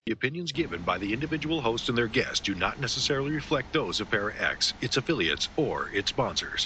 The opinions given by the individual host and their guests do not necessarily reflect those of Para X, its affiliates, or its sponsors.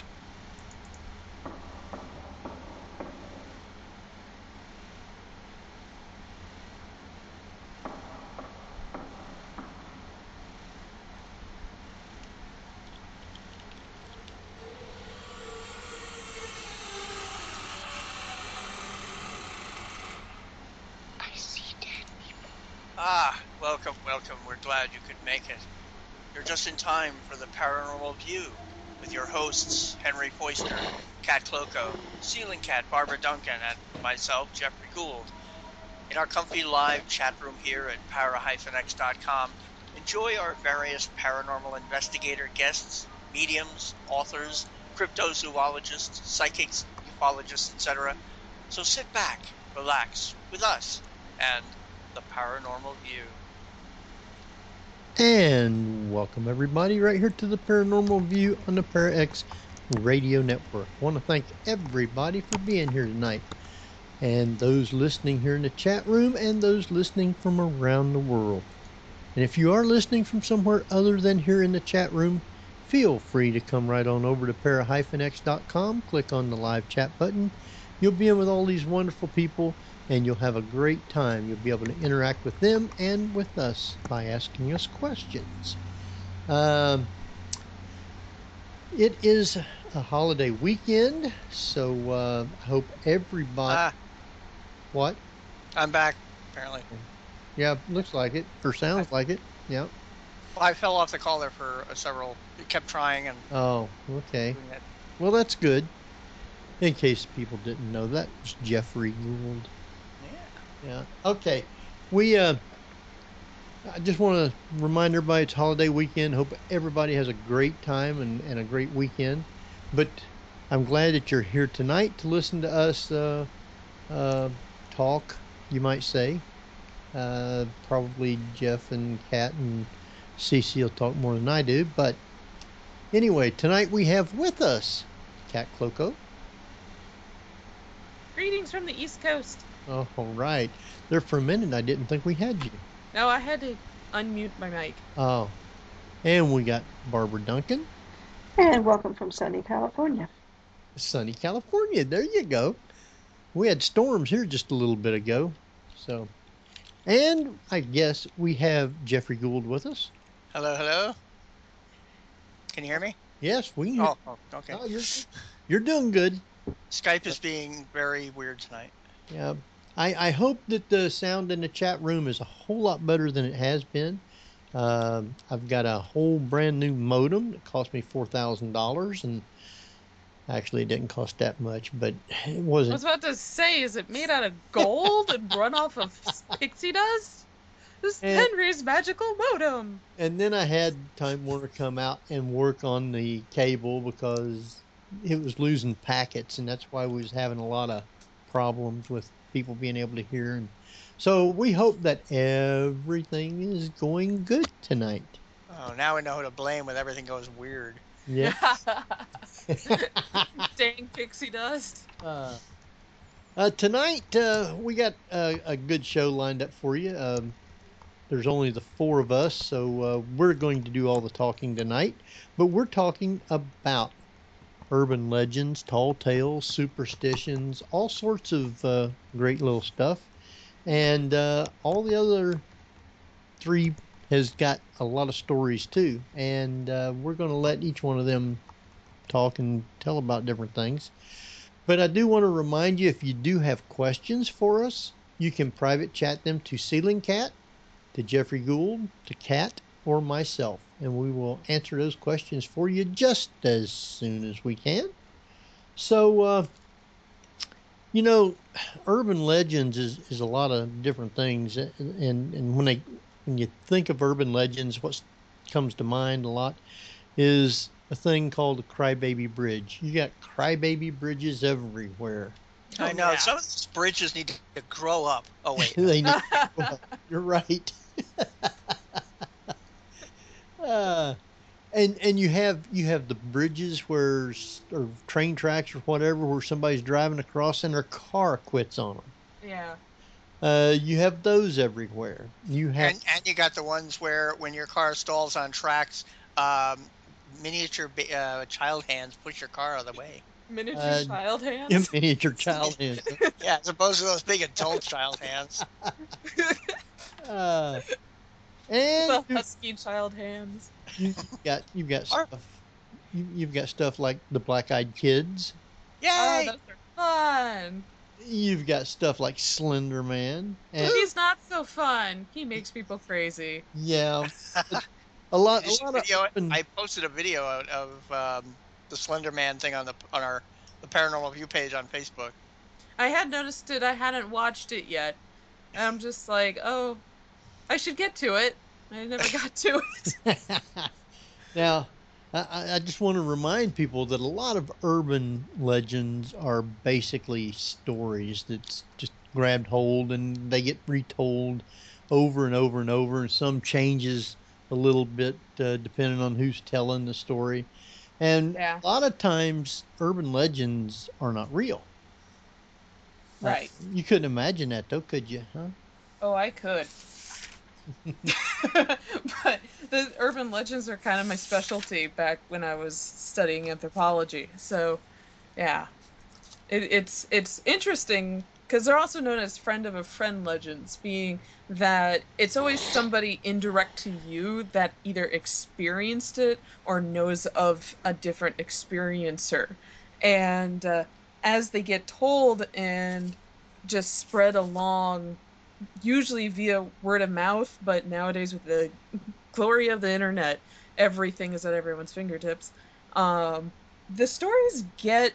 Welcome, welcome. We're glad you could make it. You're just in time for the Paranormal View with your hosts, Henry Foister, Kat Cloco, Ceiling Cat, Barbara Duncan, and myself, Jeffrey Gould. In our comfy live chat room here at para-x.com, enjoy our various paranormal investigator guests, mediums, authors, cryptozoologists, psychics, ufologists, etc. So sit back, relax with us, and the Paranormal View. And welcome everybody right here to the Paranormal View on the Para-X Radio Network. I want to thank everybody for being here tonight, and those listening here in the chat room and those listening from around the world. And if you are listening from somewhere other than here in the chat room, feel free to come right on over to para-x.com, click on the live chat button. You'll be in with all these wonderful people, and you'll have a great time. You'll be able to interact with them and with us by asking us questions. It is a holiday weekend, so I hope everybody... What? I'm back, apparently. Yeah, looks like it, or sounds like it. Yeah. Well, I fell off the call there for several. It kept trying and. Oh, okay. Well, that's good. In case people didn't know, that was Jeffrey Gould. Yeah. Okay. I just want to remind everybody it's holiday weekend. Hope everybody has a great time and a great weekend. But I'm glad that you're here tonight to listen to us talk, you might say. Probably Jeff and Kat and Cece will talk more than I do. But anyway, tonight we have with us Kat Cloco. Greetings from the East Coast. Oh, all right. There for a minute, I didn't think we had you. No, I had to unmute my mic. Oh. And we got Barbara Duncan. And welcome from sunny California. Sunny California. There you go. We had storms here just a little bit ago. So, and I guess we have Jeffrey Gould with us. Hello, hello. Can you hear me? Yes, we can hear. Oh, okay. Oh, you're doing good. Skype is being very weird tonight. Yeah. I hope that the sound in the chat room is a whole lot better than it has been. I've got a whole brand new modem that cost me $4,000, and actually it didn't cost that much, but it wasn't. I was about to say, is it made out of gold and run off of pixie dust? This is Henry's magical modem. And then I had Time Warner come out and work on the cable because it was losing packets, and that's why we was having a lot of problems with people being able to hear. And so we hope that everything is going good tonight. Oh, now we know who to blame when everything goes weird. Yeah. Dang pixie dust. Tonight we got a good show lined up for you. There's only the four of us, so we're going to do all the talking tonight. But we're talking about urban legends, tall tales, superstitions, all sorts of great little stuff. And all the other three has got a lot of stories too. And we're going to let each one of them talk and tell about different things. But I do want to remind you, if you do have questions for us, you can private chat them to Ceiling Cat, to Jeffrey Gould, to Kat, or myself, and we will answer those questions for you just as soon as we can. So, urban legends is a lot of different things, and when you think of urban legends, what comes to mind a lot is a thing called the Crybaby Bridge. You got crybaby bridges everywhere. I know. Yeah. Some of these bridges need to grow up. Oh, wait. They need to grow up. You're right. And you have the bridges or train tracks or whatever where somebody's driving across and their car quits on them. Yeah. You have those everywhere. You have And you got the ones where when your car stalls on tracks, um, miniature child hands push your car out of the way. Miniature uh, child hands. miniature child hands. Yeah, as opposed to those big adult child hands. Uh, and The husky child hands. you've got Or stuff. You've got stuff like the Black Eyed Kids. Oh, yay! those are fun. You've got stuff like Slender Man, and He's not so fun. He makes people crazy. yeah, a Did you see lot the of video? urban. I posted a video of the Slender Man thing on the Paranormal View page on Facebook. I had noticed it. I hadn't watched it yet. And I'm just like, oh, I should get to it. I never got to it. Now, I just want to remind people that a lot of urban legends are basically stories that's just grabbed hold and they get retold over and over and over, and some changes a little bit depending on who's telling the story. And Yeah, a lot of times, urban legends are not real. right. You couldn't imagine that, though, could you? Huh? Oh, I could. But the urban legends are kind of my specialty back when I was studying anthropology. So, yeah, it's interesting because they're also known as friend of a friend legends, being that it's always somebody indirect to you that either experienced it or knows of a different experiencer, and as they get told and just spread along, usually via word of mouth, but nowadays with the glory of the internet, everything is at everyone's fingertips. Um, the stories get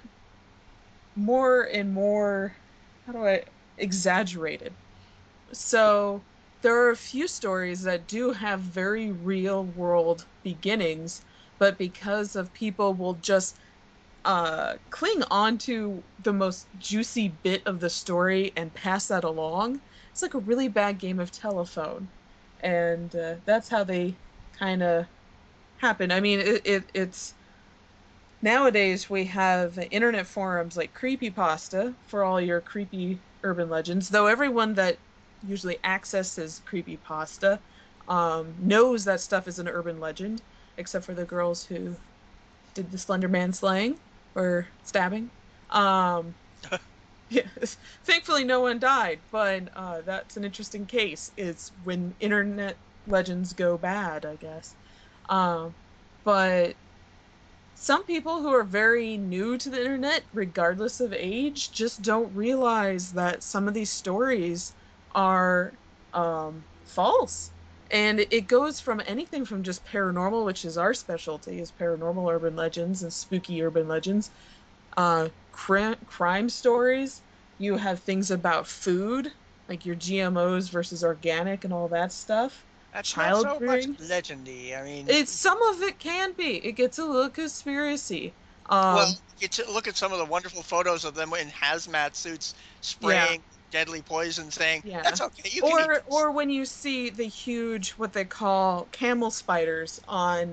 more and more, how do I, exaggerated. So there are a few stories that do have very real world beginnings, but because of people will just cling on to the most juicy bit of the story and pass that along, it's like a really bad game of telephone. And that's how they kind of happen. I mean, it's nowadays we have internet forums like Creepypasta for all your creepy urban legends, though everyone that usually accesses Creepypasta knows that stuff is an urban legend, except for the girls who did the Slender Man slaying or stabbing. Um, yeah, thankfully no one died, but that's an interesting case. It's when internet legends go bad, I guess. Um, but some people who are very new to the internet, regardless of age, just don't realize that some of these stories are false. And it goes from anything from just paranormal, which is our specialty, is paranormal urban legends and spooky urban legends, crime stories. You have things about food, like your GMOs versus organic and all that stuff. That's not Child so much rearing. legendy. I mean, It's some of it can be. It gets a little conspiracy. well, Um, you look at some of the wonderful photos of them in hazmat suits yeah, spraying deadly poison, saying yeah. that's okay, you can eat this. Or when you see the huge what they call camel spiders on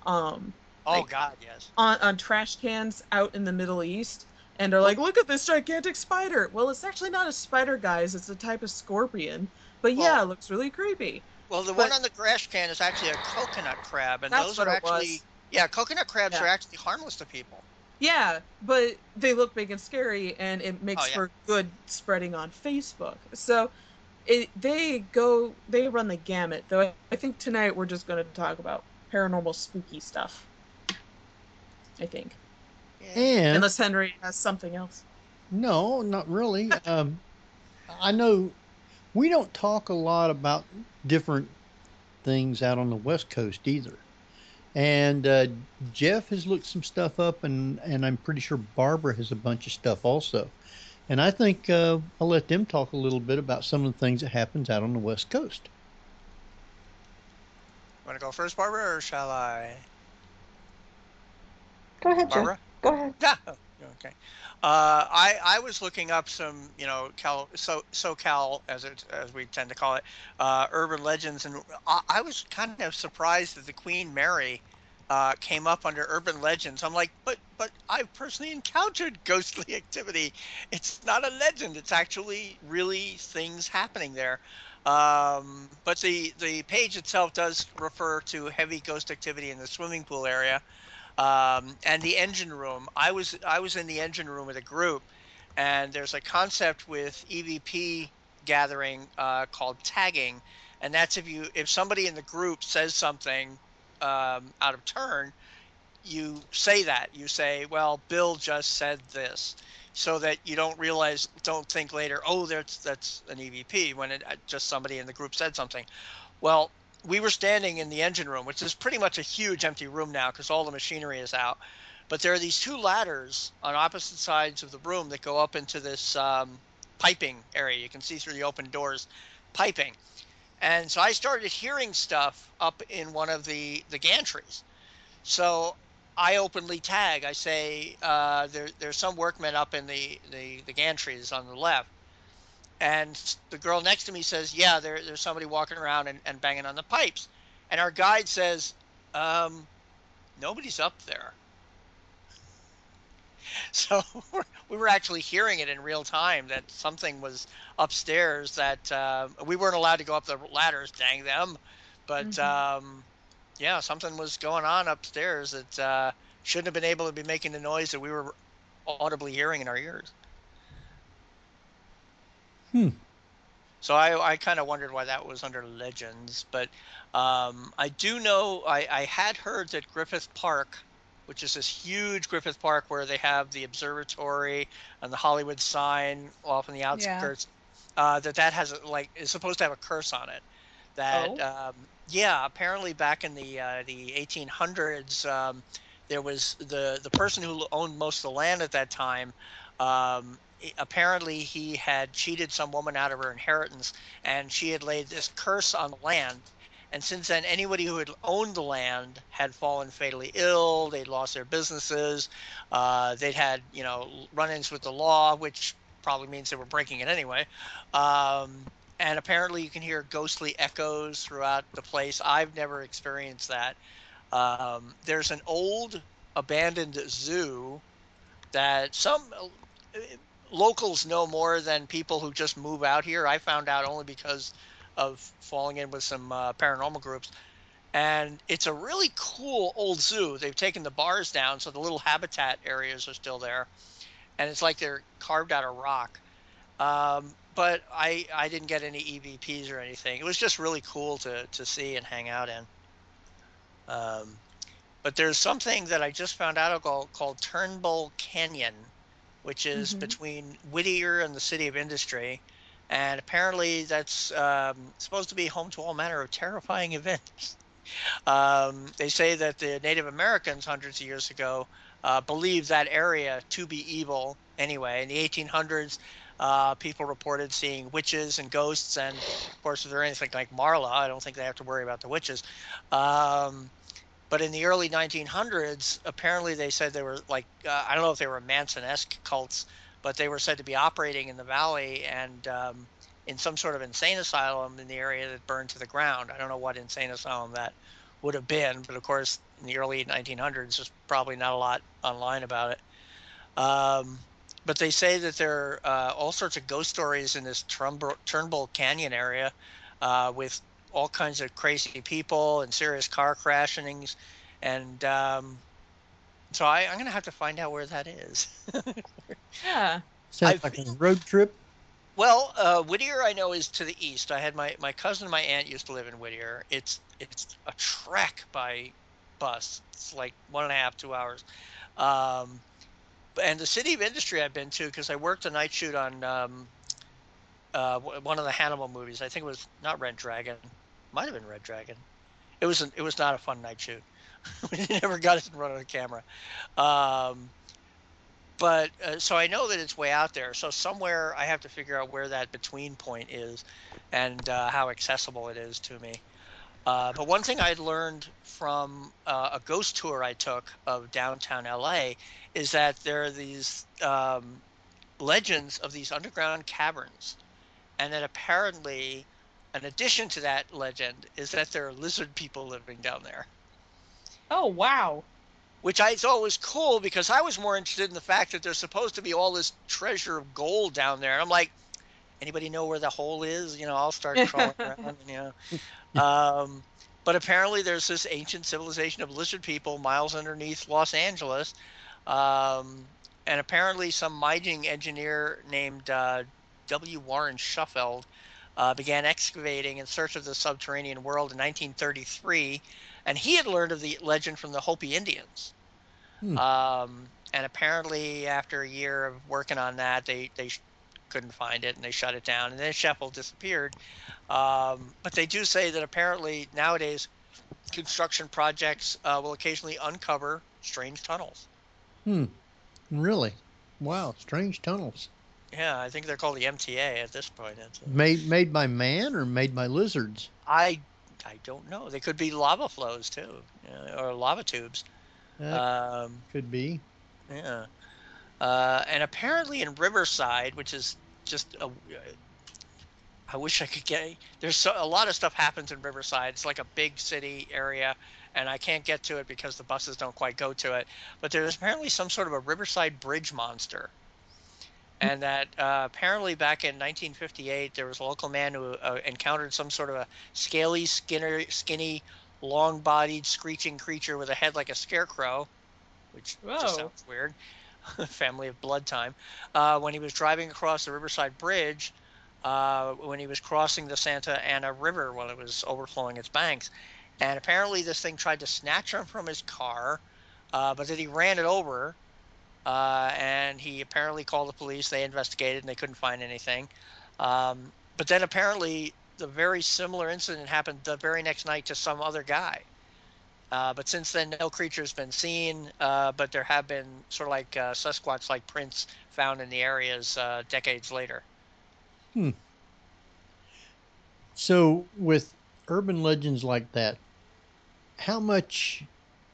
Oh like God, yes. on trash cans out in the Middle East, and they're like, look at this gigantic spider. Well, it's actually not a spider, guys. It's a type of scorpion. But Well, yeah, it looks really creepy. well, the one But on the trash can is actually a coconut crab, and that's those what are it actually, was. yeah, coconut crabs Yeah. are actually harmless to people. Yeah, but they look big and scary, and it Oh makes yeah. for good spreading on Facebook. So they run the gamut. Though I think tonight we're just going to talk about paranormal spooky stuff. I think, Yeah. And unless Henry has something else. no, not really. I know we don't talk a lot about different things out on the West Coast either. And Jeff has looked some stuff up, and I'm pretty sure Barbara has a bunch of stuff also. And I think I'll let them talk a little bit about some of the things that happens out on the West Coast. Want to go first, Barbara, or shall I? Go ahead, Jeff. Barbara? Go ahead. Yeah. Okay. I was looking up some, SoCal as we tend to call it, urban legends, and I was kind of surprised that the Queen Mary came up under urban legends. I'm like, but I've personally encountered ghostly activity. It's not a legend. It's actually really things happening there. But the page itself does refer to heavy ghost activity in the swimming pool area, and the engine room. I was in the engine room with a group, and there's a concept with EVP gathering called tagging, and that's if somebody in the group says something out of turn, you say that. You say, well, Bill just said this, so that you don't think later, oh, that's an EVP, when it just somebody in the group said something. Well, we were standing in the engine room, which is pretty much a huge empty room now because all the machinery is out. But there are these two ladders on opposite sides of the room that go up into this piping area. You can see through the open doors, piping. And so I started hearing stuff up in one of the gantries. So I openly tag. I say, there's some workmen up in the gantries on the left. And the girl next to me says, yeah, there's somebody walking around and banging on the pipes. And our guide says, nobody's up there. So we were actually hearing it in real time that something was upstairs, that we weren't allowed to go up the ladders, dang them. But yeah, something was going on upstairs that shouldn't have been able to be making the noise that we were audibly hearing in our ears. So I kind of wondered why that was under legends, but I do know I had heard that Griffith Park, which is this huge Griffith Park where they have the observatory and the Hollywood sign off in the outskirts, that has is supposed to have a curse on it. That yeah, apparently back in the 1800s, there was the person who owned most of the land at that time. Apparently he had cheated some woman out of her inheritance, and she had laid this curse on the land. And since then, anybody who had owned the land had fallen fatally ill. They'd lost their businesses. They'd had, run-ins with the law, which probably means they were breaking it anyway. And apparently you can hear ghostly echoes throughout the place. I've never experienced that. There's an old abandoned zoo that some locals know more than people who just move out here. I found out only because of falling in with some paranormal groups. And it's a really cool old zoo. They've taken the bars down, so the little habitat areas are still there. And it's like they're carved out of rock. But I didn't get any EVPs or anything. It was just really cool to see and hang out in. But there's something that I just found out called Turnbull Canyon, which is between Whittier and the City of Industry. And apparently that's supposed to be home to all manner of terrifying events. They say that the Native Americans hundreds of years ago believed that area to be evil anyway. In the 1800s, people reported seeing witches and ghosts. And, of course, if they're anything like Marla, I don't think they have to worry about the witches. But in the early 1900s, apparently they said they were I don't know if they were Manson-esque cults, but they were said to be operating in the valley and in some sort of insane asylum in the area that burned to the ground. I don't know what insane asylum that would have been, but of course, in the early 1900s, there's probably not a lot online about it. But they say that there are all sorts of ghost stories in this Turnbull Canyon area with all kinds of crazy people and serious car crashings. And so I'm going to have to find out where that is. Yeah. Sounds like a road trip. Well, Whittier I know is to the east. I had my cousin and my aunt used to live in Whittier. It's a trek by bus. It's like 1.5, 2 hours. And the City of Industry I've been to because I worked a night shoot on one of the Hannibal movies. I think it was not Red Dragon. Might have been Red Dragon. It was not a fun night shoot. We never got it in front of the camera. But so I know that it's way out there. So somewhere I have to figure out where that between point is and how accessible it is to me. But one thing I learned from a ghost tour I took of downtown LA is that there are these legends of these underground caverns. And that apparently, an addition to that legend is that there are lizard people living down there. Oh, wow. which I thought was cool because I was more interested in the fact that there's supposed to be all this treasure of gold down there. And I'm like, anybody know where the hole is? I'll start crawling around. Um, but apparently there's this ancient civilization of lizard people miles underneath Los Angeles. And apparently some mining engineer named W. Warren Shuffeld began excavating in search of the subterranean world in 1933. And he had learned of the legend from the Hopi Indians. Hmm. And apparently after a year of working on that, they couldn't find it and they shut it down. And then Sheffield disappeared. But they do say that apparently nowadays construction projects will occasionally uncover strange tunnels. Really? Wow, strange tunnels. Yeah, I think they're called the MTA at this point. Made by man or made by lizards? I don't know. They could be lava flows too, or lava tubes. Could be. Yeah. And apparently in Riverside, which is just I wish I could get. There's a lot of stuff happens in Riverside. It's like a big city area, and I can't get to it because the buses don't quite go to it. But there's apparently some sort of a Riverside Bridge monster, and that apparently back in 1958 there was a local man who encountered some sort of a scaly, skinny, long-bodied, screeching creature with a head like a scarecrow, which just sounds weird. Family of Blood time. When he was driving across the Riverside Bridge. When he was crossing the Santa Ana River while it was overflowing its banks. And apparently this thing tried to snatch him from his car, but then he ran it over, and he apparently called the police. They investigated, and they couldn't find anything. But then apparently the very similar incident happened the very next night to some other guy. But since then, no creature's been seen, but there have been sort of like Sasquatch-like prints found in the areas decades later. So, with urban legends like that, how much,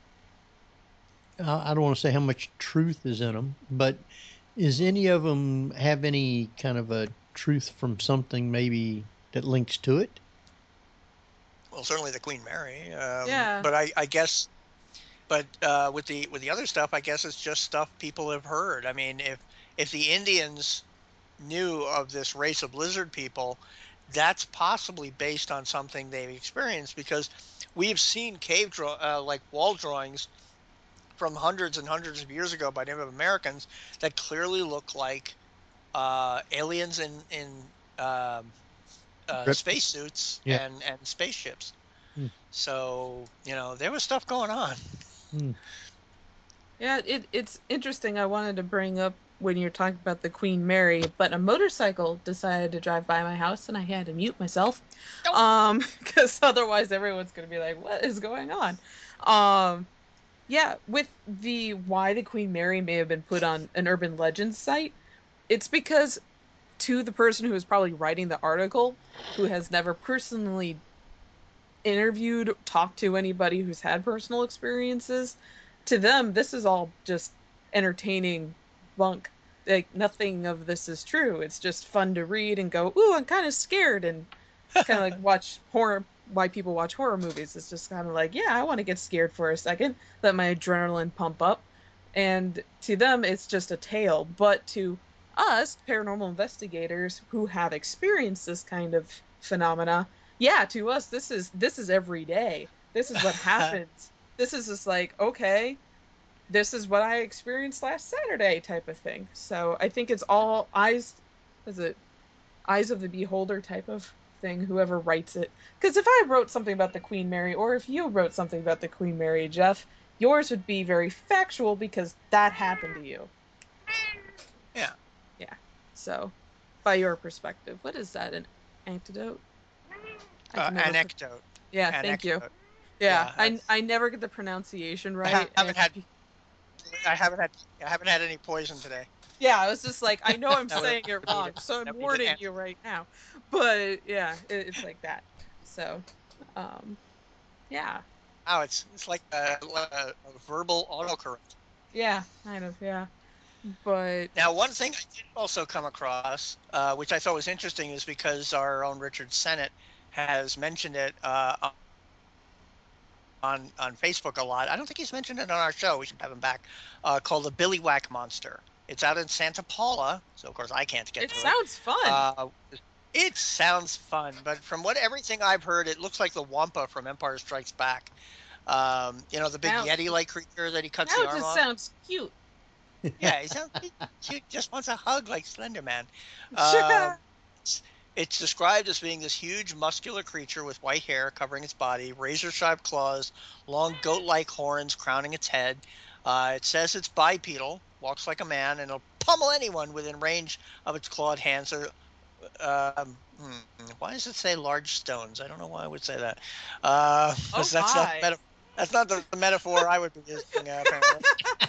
I don't want to say how much truth is in them, but is any of them have any kind of a truth from something maybe that links to it? Well, certainly the Queen Mary. Yeah. But I guess, but with the other stuff, I guess it's just stuff people have heard. I mean, if the Indians knew of this race of lizard people, that's possibly based on something they've experienced, because we've seen like wall drawings from hundreds and hundreds of years ago by Native Americans that clearly look like aliens in spacesuits and spaceships. So there was stuff going on. Yeah, it's interesting. I wanted to bring up when you're talking about the Queen Mary, but a motorcycle decided to drive by my house, and I had to mute myself, because otherwise everyone's gonna be like, "What is going on?" Yeah, with why the Queen Mary may have been put on an urban legend site, it's because to the person who is probably writing the article, who has never personally interviewed, talked to anybody who's had personal experiences, to them this is all just entertaining bunk. Like, nothing of this is true. It's just fun to read and go, ooh, I'm kind of scared, and kind of like watch horror. Why people watch horror movies. It's just kind of like, yeah, I want to get scared for a second, let my adrenaline pump up. And to them it's just a tale, but to us paranormal investigators who have experienced this kind of phenomena, yeah, to us this is every day. This is what happens. This is just like, okay, this is what I experienced last Saturday type of thing. So I think it's all eyes of the beholder type of thing, whoever writes it. Because if I wrote something about the Queen Mary, or if you wrote something about the Queen Mary, Jeff, yours would be very factual because that happened to you. Yeah. So, by your perspective, what is that? An antidote? Anecdote. Yeah, thank you. Yeah, I never get the pronunciation right. I haven't had any poison today. Yeah, I was just like, I know I'm saying it wrong, so I'm warning you right now. But yeah, it's like that. So, yeah. Oh, it's like a verbal autocorrect. Yeah, kind of, yeah. But now, one thing I did also come across, which I thought was interesting, is because our own Richard Sennett has mentioned it on Facebook a lot. I don't think he's mentioned it on our show. We should have him back. Called the Billy Whack Monster. It's out in Santa Paula, so of course I can't get It to sounds fun. it sounds fun, but from everything I've heard, it looks like the Wampa from Empire Strikes Back. The big Now- Yeti-like creature that he cuts Now the it arm just off. sounds cute. Yeah, he sounds cute. Just wants a hug like Slender Man. It's described as being this huge muscular creature with white hair covering its body, razor-sharp claws, long goat-like horns crowning its head. It says it's bipedal, walks like a man, and it'll pummel anyone within range of its clawed hands. Why does it say large stones? I don't know why I would say that. 'Cause that's not the metaphor I would be using, apparently.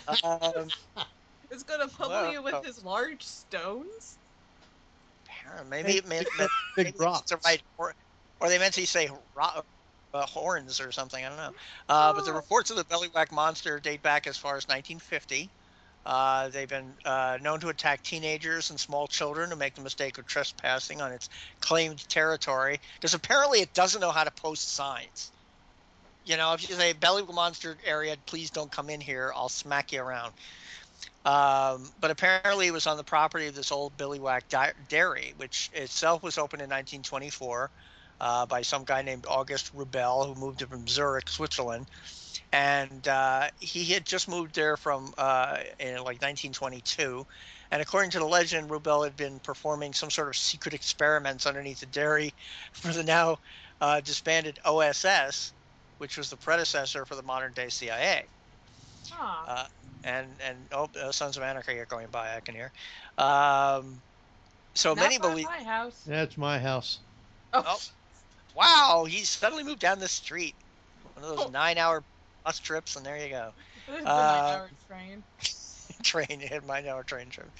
It's gonna pummel you with his large stones? Maybe big rocks. it's right, or they meant to say horns or something. I don't know. But the reports of the Billy Whack monster date back as far as 1950. They've been known to attack teenagers and small children who make the mistake of trespassing on its claimed territory, because apparently it doesn't know how to post signs. If you say Billy Whack monster area, please don't come in here, I'll smack you around. But apparently it was on the property of this old Billy Whack dairy, which itself was opened in 1924 by some guy named August Rubel, who moved from Zurich, Switzerland. And he had just moved there from in like 1922. And according to the legend, Rubel had been performing some sort of secret experiments underneath the dairy for the now disbanded OSS, which was the predecessor for the modern day CIA. And Sons of Anarchy are going by, I can hear. So many believe my house. That's my house. Oh, wow! He suddenly moved down the street. One of those 9-hour bus trips, and there you go. The 9-hour train. Train, 9-hour train trip.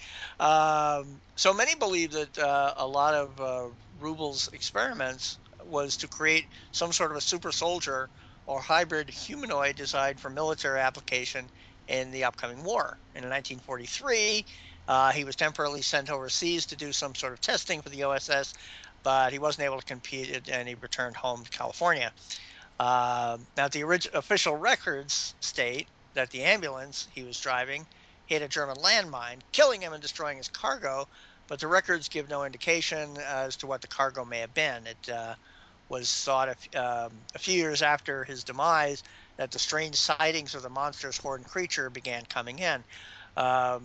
So many believe that a lot of Rubel's experiments was to create some sort of a super soldier or hybrid humanoid designed for military application in the upcoming war. In 1943, he was temporarily sent overseas to do some sort of testing for the OSS, but he wasn't able to compete, and he returned home to California. Now, the official records state that the ambulance he was driving hit a German landmine, killing him and destroying his cargo, but the records give no indication as to what the cargo may have been. It was thought a few years after his demise that the strange sightings of the monstrous horned creature began coming in. So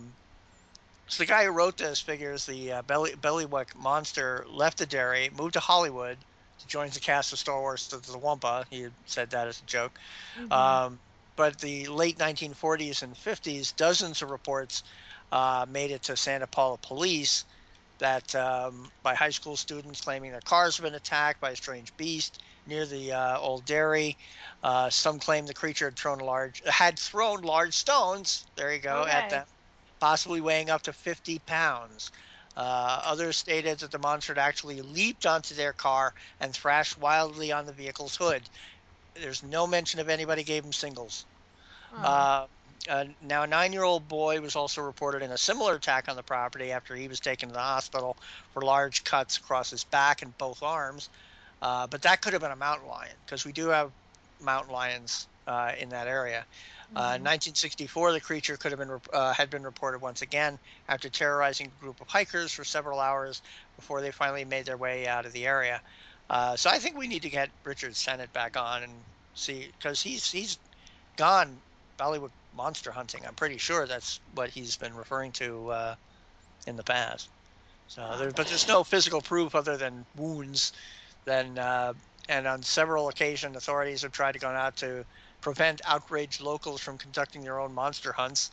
the guy who wrote this figures the Billy Whack monster left the dairy, moved to Hollywood to join the cast of Star Wars The Wampa. He had said that as a joke. Mm-hmm. But the late 1940s and 50s, dozens of reports made it to Santa Paula police that by high school students claiming their cars have been attacked by a strange beast near the old dairy. Some claim the creature had thrown large stones. There you go, at them, possibly weighing up to 50 pounds. Others stated that the monster had actually leaped onto their car and thrashed wildly on the vehicle's hood. There's no mention of anybody gave him singles. Now, a 9-year-old boy was also reported in a similar attack on the property after he was taken to the hospital for large cuts across his back and both arms. But that could have been a mountain lion, because we do have mountain lions in that area. In 1964, the creature had been reported once again after terrorizing a group of hikers for several hours before they finally made their way out of the area. So I think we need to get Richard Sennett back on and see, because he's gone Bollywood monster hunting. I'm pretty sure that's what he's been referring to in the past. So, but there's no physical proof other than wounds. And on several occasions, authorities have tried to go out to prevent outraged locals from conducting their own monster hunts,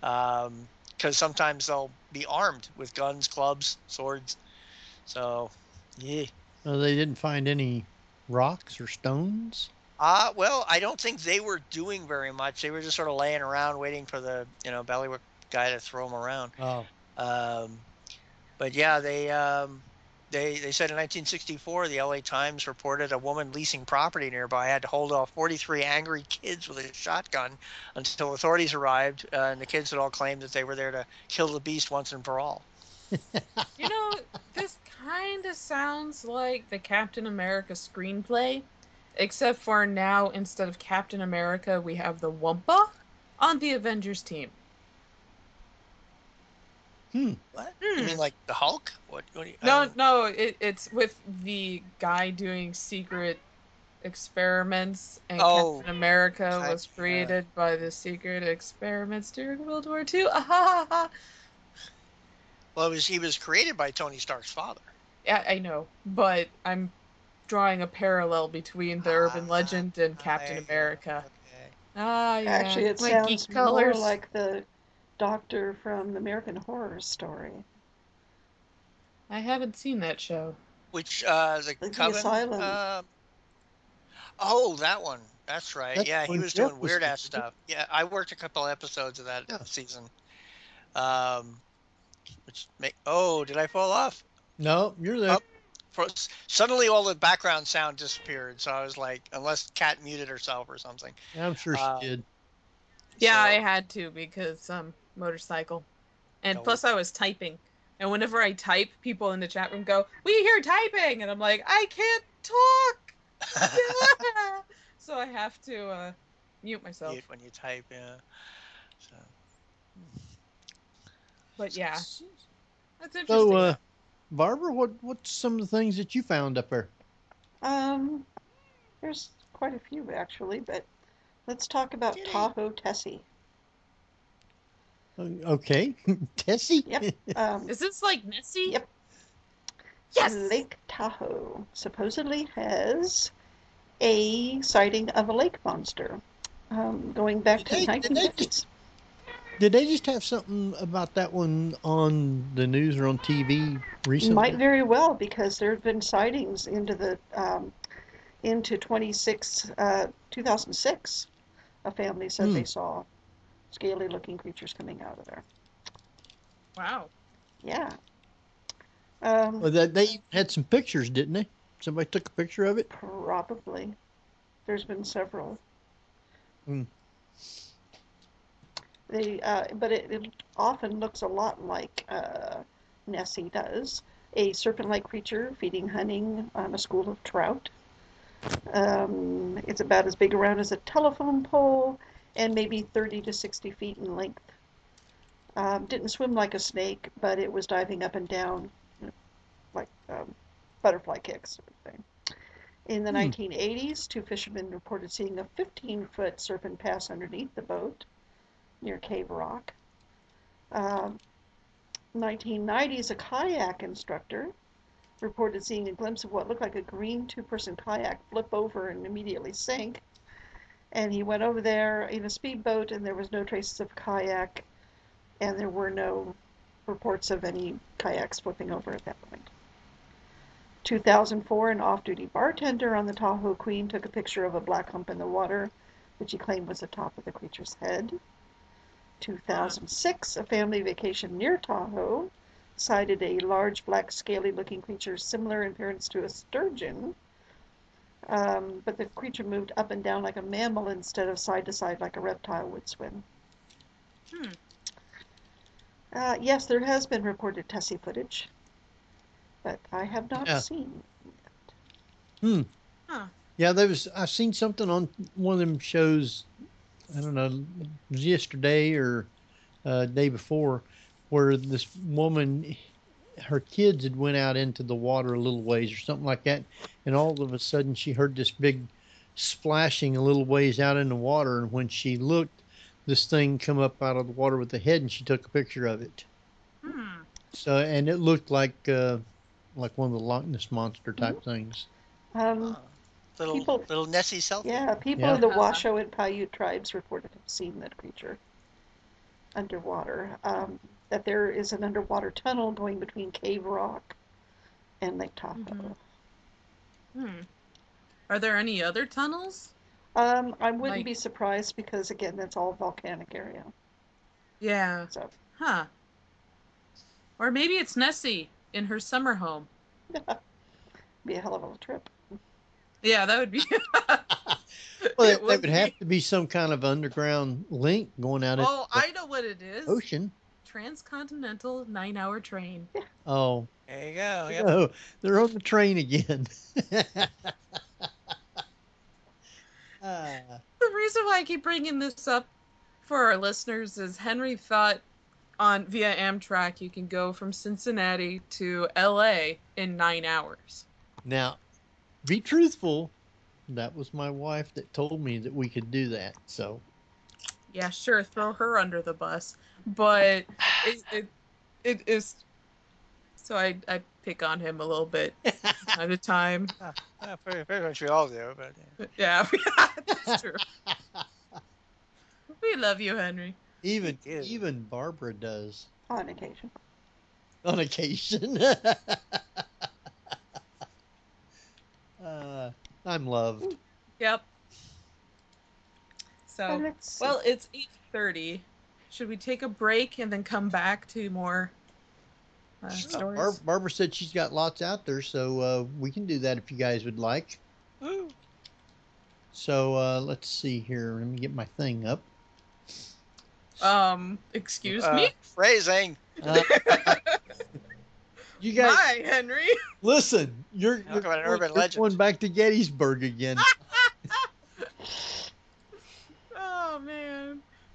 because sometimes they'll be armed with guns, clubs, swords. So, yeah. Well, they didn't find any rocks or stones? Well, I don't think they were doing very much. They were just sort of laying around waiting for the, Ballywick guy to throw them around. Oh. But yeah, they said in 1964, the LA Times reported a woman leasing property nearby had to hold off 43 angry kids with a shotgun until authorities arrived, and the kids had all claimed that they were there to kill the beast once and for all. This kind of sounds like the Captain America screenplay. Except for now, instead of Captain America, we have the Wampa on the Avengers team. What? You mean like the Hulk? What do you, No, it's with the guy doing secret experiments, and Captain America was created by the secret experiments during World War II. Well, he was created by Tony Stark's father. Yeah, I know, but I'm drawing a parallel between the urban legend and Captain America. Okay. Yeah. Actually, it my sounds geek more colors. like the Doctor from American Horror Story. I haven't seen that show. Which the Coven? Asylum. Oh, that one. That's right. That's Yeah, he when was Jeff doing was weird there, ass stuff. Yeah, I worked a couple episodes of that season. Did I fall off? No, you're there. Suddenly all the background sound disappeared, so I was like, unless Kat muted herself or something. I'm sure she did. Yeah, I had to because motorcycle. And plus I was typing. And whenever I type, people in the chat room go, "We hear typing!" And I'm like, I can't talk! So I have to mute myself. Mute when you type, yeah. So. But yeah, that's interesting. So, Barbara, what's some of the things that you found up there? There's quite a few actually, but let's talk about Tahoe Tessie. Okay, Tessie? Yep. Is this like Nessie? Yep. Yes! Lake Tahoe supposedly has a sighting of a lake monster going back to the 1950s. Did they just have something about that one on the news or on TV recently? Might very well, because there have been sightings into 2006. A family said they saw scaly-looking creatures coming out of there. Wow. Yeah. Well, they had some pictures, didn't they? Somebody took a picture of it? Probably. There's been several. But it often looks a lot like Nessie does. A serpent-like creature feeding honey on a school of trout. It's about as big around as a telephone pole and maybe 30 to 60 feet in length. Didn't swim like a snake, but it was diving up and down like butterfly kicks sort of thing. In the 1980s, two fishermen reported seeing a 15-foot serpent pass underneath the boat near Cave Rock. 1990s, a kayak instructor reported seeing a glimpse of what looked like a green two-person kayak flip over and immediately sink. And he went over there in a speedboat, and there was no traces of kayak, and there were no reports of any kayaks flipping over at that point. 2004, an off-duty bartender on the Tahoe Queen took a picture of a black hump in the water, which he claimed was the top of the creature's head. 2006, a family vacation near Tahoe sighted a large black scaly-looking creature similar in appearance to a sturgeon, but the creature moved up and down like a mammal instead of side to side like a reptile would swim. Yes, there has been reported Tessie footage, but I have not seen it. Yeah, I've seen something on one of them shows, I don't know, it was yesterday or day before, where this woman, her kids had went out into the water a little ways or something like that, and all of a sudden she heard this big splashing a little ways out in the water, and when she looked, this thing come up out of the water with the head, and she took a picture of it. So, and it looked like one of the Loch Ness Monster type things. Little Nessie selfie. Yeah, people in the Washoe and Paiute tribes reported have seen that creature underwater. That there is an underwater tunnel going between Cave Rock and Lake Tahoe. Are there any other tunnels? I wouldn't be surprised because, again, that's all volcanic area. Yeah. So. Or maybe it's Nessie in her summer home. Be a hell of a trip. Yeah, that would be. Well, that would have to be some kind of underground link going out. Oh, I know what it is. Ocean. Transcontinental 9-hour train. Oh. There you go. Yep. No, they're on the train again. The reason why I keep bringing this up for our listeners is Henry thought via Amtrak you can go from Cincinnati to LA in 9 hours. Now, be truthful. That was my wife that told me that we could do that. So, Yeah, sure, throw her under the bus, but it is. So I pick on him a little bit at a time. Pretty much we all do, but Yeah, that's true. We love you, Henry. Even Barbara does On occasion. on occasion. I'm loved. Yep. So, Let's see. well, it's 8:30. Should we take a break and then come back to more stories? Barbara said she's got lots out there, so we can do that if you guys would like. Woo. So let's see here. Let me get my thing up. Excuse me? Phrasing. You guys, Bye, Henry. listen. You're Talk about an urban legend. going back to Gettysburg again. Oh man.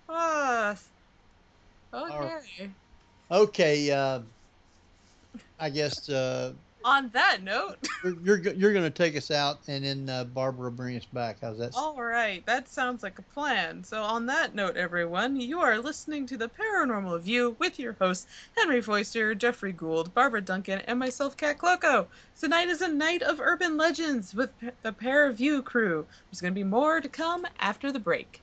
Okay. Okay. I guess On that note. you're going to take us out, and then Barbara will bring us back. How's that? All right, that sounds like a plan. So on that note, everyone, you are listening to The Paranormal View with your hosts, Henry Foister, Jeffrey Gould, Barbara Duncan, and myself, Kat Cloco. Tonight is a night of urban legends with the Paraview crew. There's going to be more to come after the break.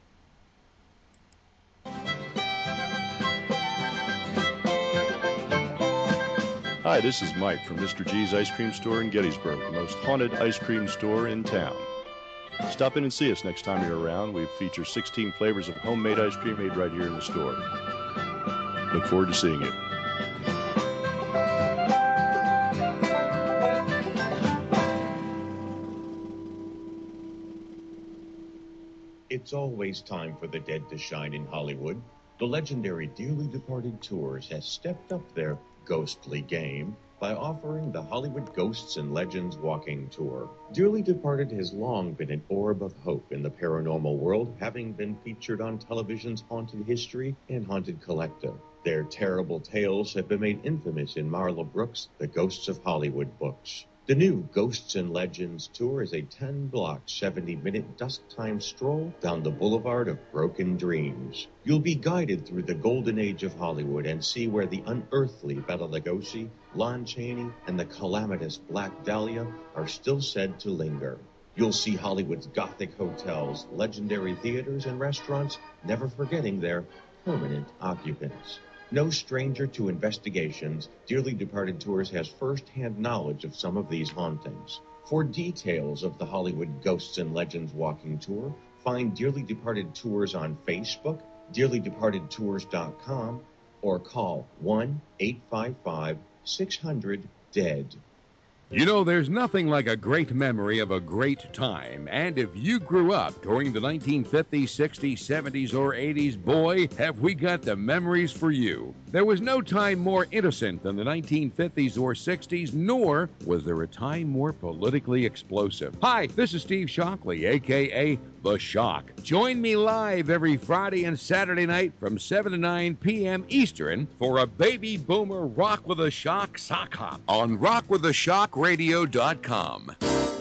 Hi, this is Mike from Mr. G's Ice Cream Store in Gettysburg, the most haunted ice cream store in town. Stop in and see us next time you're around. We feature 16 flavors of homemade ice cream made right here in the store. Look forward to seeing you. It's always time for the dead to shine in Hollywood. The legendary Dearly Departed Tours has stepped up their ghostly game by offering the Hollywood Ghosts and Legends Walking Tour. Dearly Departed has long been an orb of hope in the paranormal world, having been featured on television's Haunted History and Haunted Collective. Their terrible tales have been made infamous in Marla Brooks' The Ghosts of Hollywood books. The new Ghosts and Legends Tour is a 10-block, 70-minute dusk-time stroll down the boulevard of broken dreams. You'll be guided through the golden age of Hollywood and see where the unearthly Bela Lugosi, Lon Chaney, and the calamitous Black Dahlia are still said to linger. You'll see Hollywood's Gothic hotels, legendary theaters, and restaurants, never forgetting their permanent occupants. No stranger to investigations, Dearly Departed Tours has first-hand knowledge of some of these hauntings. For details of the Hollywood Ghosts and Legends Walking Tour, find Dearly Departed Tours on Facebook, dearlydepartedtours.com, or call 1-855-600-DEAD. You know, there's nothing like a great memory of a great time. And if you grew up during the 1950s, 60s, 70s, or 80s, boy, have we got the memories for you. There was no time more innocent than the 1950s or 60s, nor was there a time more politically explosive. Hi, this is Steve Shockley, a.k.a. The Shock. Join me live every Friday and Saturday night from 7 to 9 p.m. Eastern for a Baby Boomer Rock with a Shock sock hop on rockwithashockradio.com.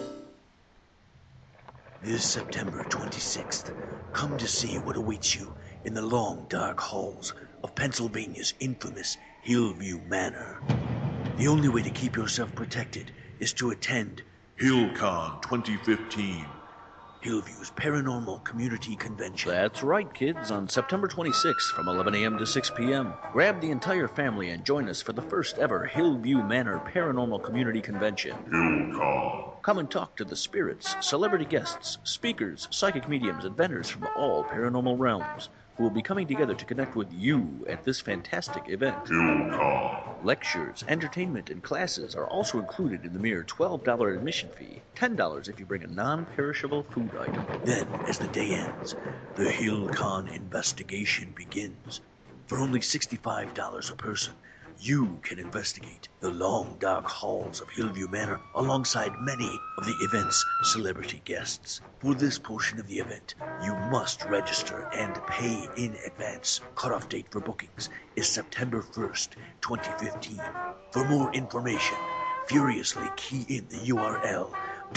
This September 26th, come to see what awaits you in the long, dark halls of Pennsylvania's infamous Hillview Manor. The only way to keep yourself protected is to attend HillCon 2015, Hillview's Paranormal Community Convention. That's right, kids. On September 26th from 11 a.m. to 6 p.m. Grab the entire family and join us for the first ever Hillview Manor Paranormal Community Convention. HillCon. Come and talk to the spirits, celebrity guests, speakers, psychic mediums, and vendors from all paranormal realms who will be coming together to connect with you at this fantastic event. HillCon. Lectures, entertainment, and classes are also included in the mere $12 admission fee, $10 if you bring a non-perishable food item. Then, as the day ends, the HillCon investigation begins. For only $65 a person, you can investigate the long, dark halls of Hillview Manor alongside many of the event's celebrity guests. For this portion of the event, you must register and pay in advance. Cutoff date for bookings is September 1st, 2015. For more information, furiously key in the URL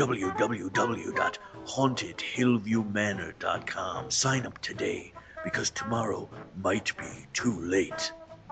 www.hauntedhillviewmanor.com. Sign up today, because tomorrow might be too late.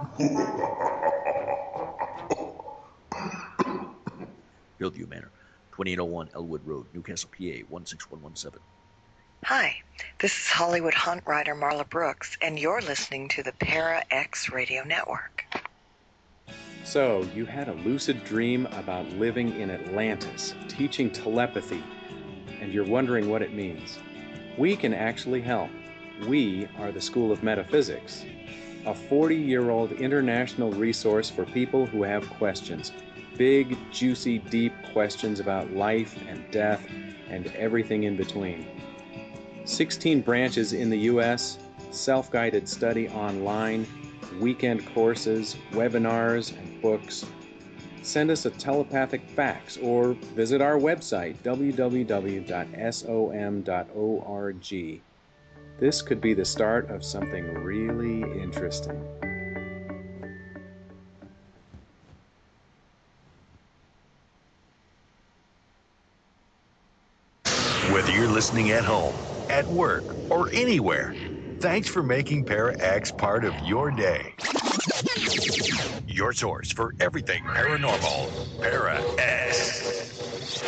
Hillview Manor, 2801 Elwood Road, Newcastle, PA 16117. Hi, this is Hollywood Hunt Writer Marla Brooks, and you're listening to the Para X Radio Network. So, you had a lucid dream about living in Atlantis, teaching telepathy, and you're wondering what it means. We can actually help. We are the School of Metaphysics, a 40-year-old international resource for people who have questions. Big, juicy, deep questions about life and death and everything in between. 16 branches in the U.S., self-guided study online, weekend courses, webinars, and books. Send us a telepathic fax or visit our website, www.som.org. This could be the start of something really interesting. Whether you're listening at home, at work, or anywhere, thanks for making Para X part of your day. Your source for everything paranormal, Para X.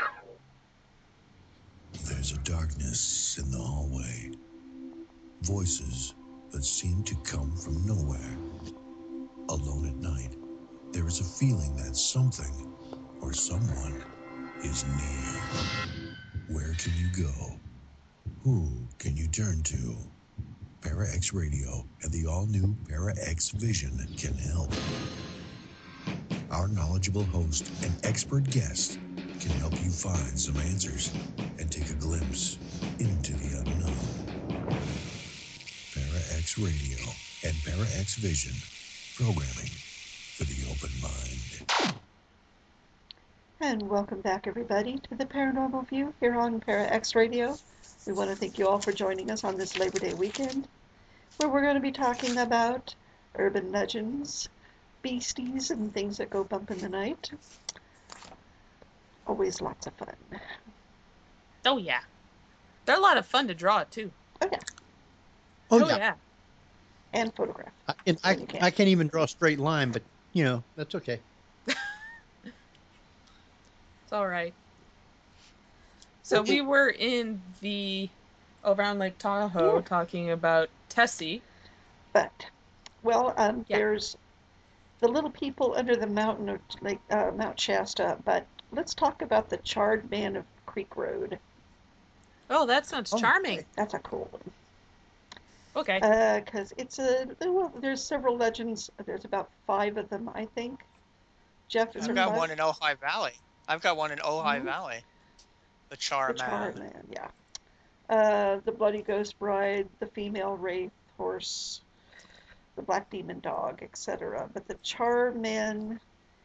There's a darkness in the hallway. Voices that seem to come from nowhere. Alone at night, there is a feeling that something or someone is near. Where can you go? Who can you turn to? Para X Radio and the all-new Para X Vision can help. Our knowledgeable host and expert guest can help you find some answers and take a glimpse into the unknown. Para X Radio and Para X Vision, programming for the open mind. And welcome back, everybody, to the Paranormal View here on Para X Radio. We want to thank you all for joining us on this Labor Day weekend, where we're going to be talking about urban legends, beasties, and things that go bump in the night. Always lots of fun. Oh, yeah. They're a lot of fun to draw, too. Oh, yeah. Oh, yeah. And photograph. I can't even draw a straight line, but, you know, that's okay. It's all right. So we were around Lake Tahoe talking about Tessie. But, there's the little people under the mountain of Mount Shasta, but let's talk about the Charred Man of Creek Road. Oh, that sounds charming. That's a cool one. Okay. Because there's several legends. There's about 5 of them, I think. Jeff, is there 5? I've got one in Ojai Valley. Valley. The Charred Man, yeah. The Bloody Ghost Bride, the Female Wraith Horse, the Black Demon Dog, etc. But the Charred Man,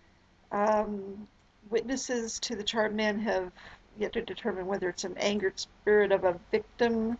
witnesses to the Charred Man have yet to determine whether it's an angered spirit of a victim,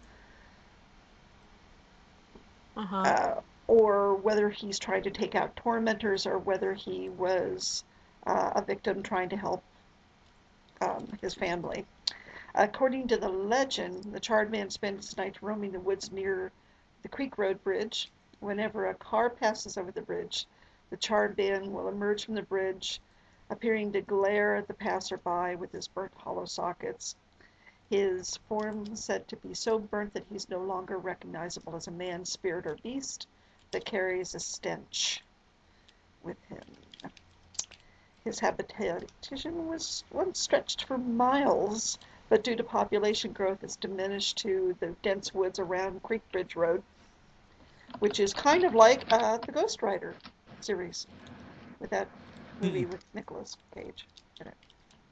or whether he's trying to take out tormentors, or whether he was a victim trying to help his family. According to the legend, the Charred Man spends his nights roaming the woods near the Creek Road Bridge. Whenever a car passes over the bridge, the Charred Man will emerge from the bridge, appearing to glare at the passerby with his burnt hollow sockets. His form is said to be so burnt that he's no longer recognizable as a man, spirit, or beast, but carries a stench with him. His habitation was once stretched for miles, but due to population growth, it's diminished to the dense woods around Creek Bridge Road, which is kind of like the Ghost Rider series, with that movie with Nicolas Cage in it.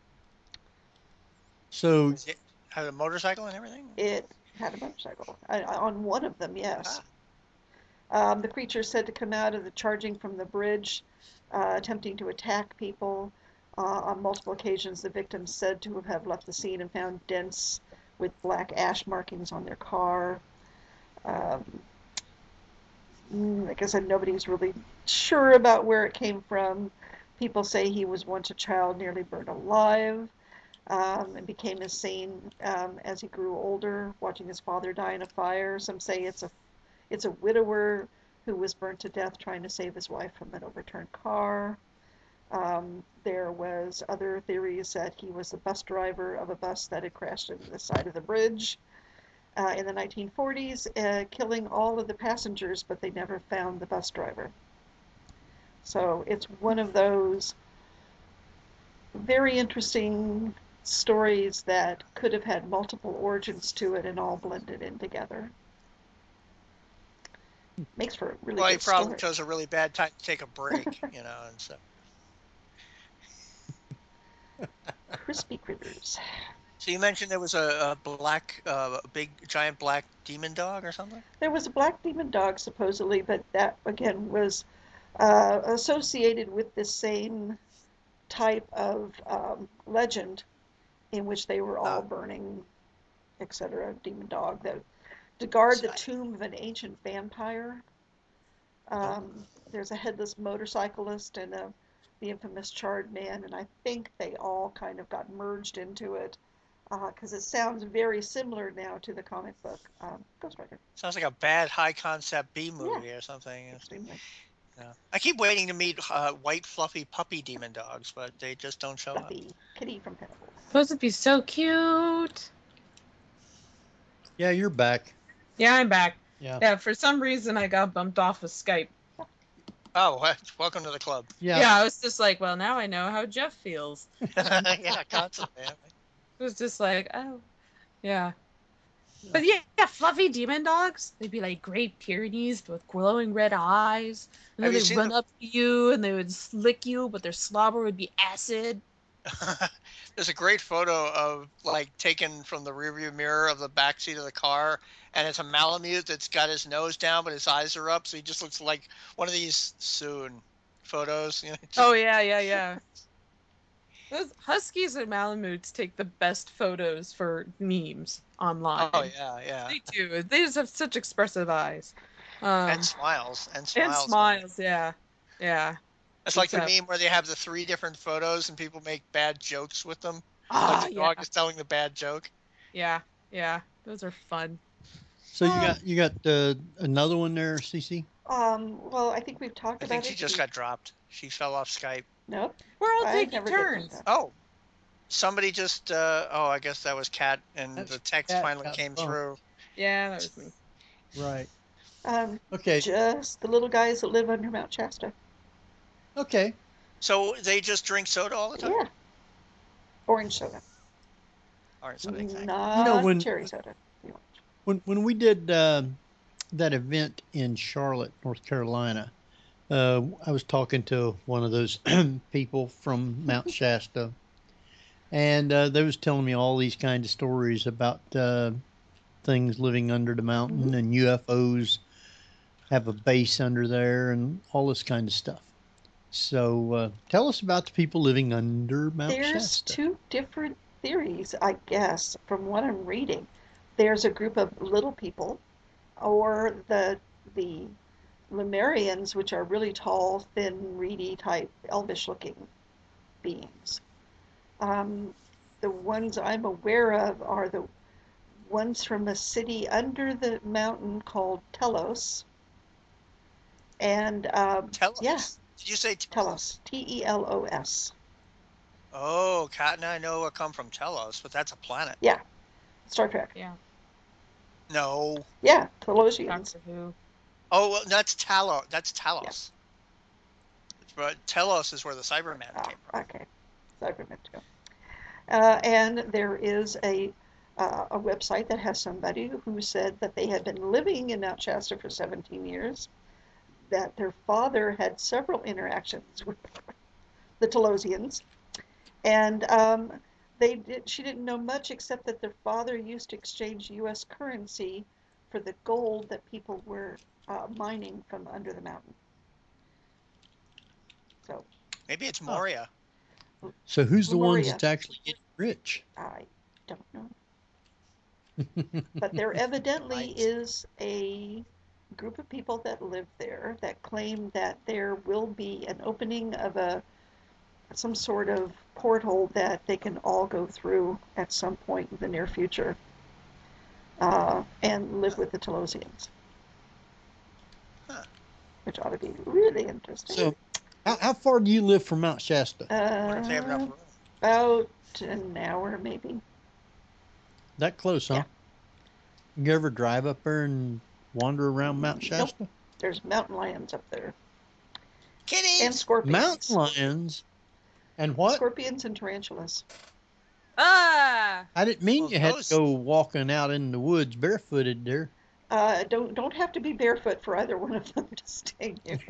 So it had a motorcycle and everything? It had a motorcycle. On one of them, yes. The creature is said to come out of the charging from the bridge, attempting to attack people. On multiple occasions, the victims said to have left the scene and found dents with black ash markings on their car. Like I said, nobody's really sure about where it came from. People say he was once a child nearly burned alive, and became insane as he grew older, watching his father die in a fire. Some say it's a widower who was burnt to death trying to save his wife from an overturned car. There was other theories that he was the bus driver of a bus that had crashed into the side of the bridge in the 1940s, killing all of the passengers, but they never found the bus driver. So it's one of those very interesting stories that could have had multiple origins to it and all blended in together. Makes for a really Well, he good probably story. chose a really bad time to take a break, you know, and so. Crispy critters. So you mentioned there was a black, big giant black demon dog or something? There was a black demon dog supposedly, but that again was associated with the same type of legend in which they were all burning, etc. Demon dog that to guard the tomb of an ancient vampire. There's a headless motorcyclist and the infamous charred man, and I think they all kind of got merged into it because it sounds very similar now to the comic book Ghost Rider. Sounds like a bad high concept B movie or something. Extremely. Yeah. I keep waiting to meet white fluffy puppy demon dogs, but they just don't show up. Kitty from Pinnacle. Supposed to be so cute. Yeah, you're back. Yeah, I'm back. Yeah. For some reason I got bumped off of Skype. Oh, welcome to the club. Yeah, I was just like, well, now I know how Jeff feels. Yeah, constantly. It was just like, oh, yeah. But yeah, fluffy demon dogs. They'd be like Great Pyrenees with glowing red eyes. And then they'd run up to you and they would lick you, but their slobber would be acid. There's a great photo of like taken from the rearview mirror of the back seat of the car, and it's a Malamute that's got his nose down but his eyes are up, so he just looks like one of these soon photos. You know, Oh yeah. Those Huskies and Malamutes take the best photos for memes online. Oh yeah. They do. They just have such expressive eyes. And smiles. Yeah. It's like the meme where they have the 3 different photos and people make bad jokes with them. Ah, like the dog is telling the bad joke. Yeah. Those are fun. So you got another one there, Cece? Well, I think we've talked about it. I think she just got dropped. She fell off Skype. Nope. We're all taking turns. Oh. Somebody just, I guess that was Kat, and the text finally came through. Yeah, that was me. Right. Okay. Just the little guys that live under Mount Shasta. Okay. So they just drink soda all the time? Yeah. Orange soda. Orange soda, exactly. Not cherry soda. When we did that event in Charlotte, North Carolina, I was talking to one of those people from Mount Shasta, and they was telling me all these kind of stories about things living under the mountain and UFOs have a base under there and all this kind of stuff. So tell us about the people living under Mount Shasta. There's 2 different theories, I guess, from what I'm reading. There's a group of little people, or the Lemurians, which are really tall, thin, reedy type, elvish-looking beings. The ones I'm aware of are the ones from a city under the mountain called Telos. And Telos? Yeah. Did you say Telos? Telos. Oh, Kat and I know what come from Telos, but that's a planet. Yeah. Star Trek. Yeah. No. Yeah, Telosians. Doctor Who. Oh, well, that's Talos. That's Talos. Yeah. But Telos is where the Cybermen came from. Okay. Cybermen too. And there is a website that has somebody who said that they had been living in Mount Shasta for 17 years, that their father had several interactions with the Telosians, and she didn't know much except that their father used to exchange U.S. currency for the gold that people were mining from under the mountain. So Maybe it's Moria. So who's the ones Moria. that's actually getting rich? I don't know. But there evidently is a group of people that live there that claim that there will be an opening of some sort of portal that they can all go through at some point in the near future and live with the Telosians. Huh. Which ought to be really interesting. So, how far do you live from Mount Shasta? Wonder if they have enough room. About an hour, maybe. That close, huh? Yeah. You ever drive up there and wander around Mount Shasta? Nope. There's mountain lions up there. Kitties! And scorpions. Mountain lions? And what? Scorpions and tarantulas. Ah! I didn't mean you had to go walking out in the woods barefooted there. Don't have to be barefoot for either one of them to sting you.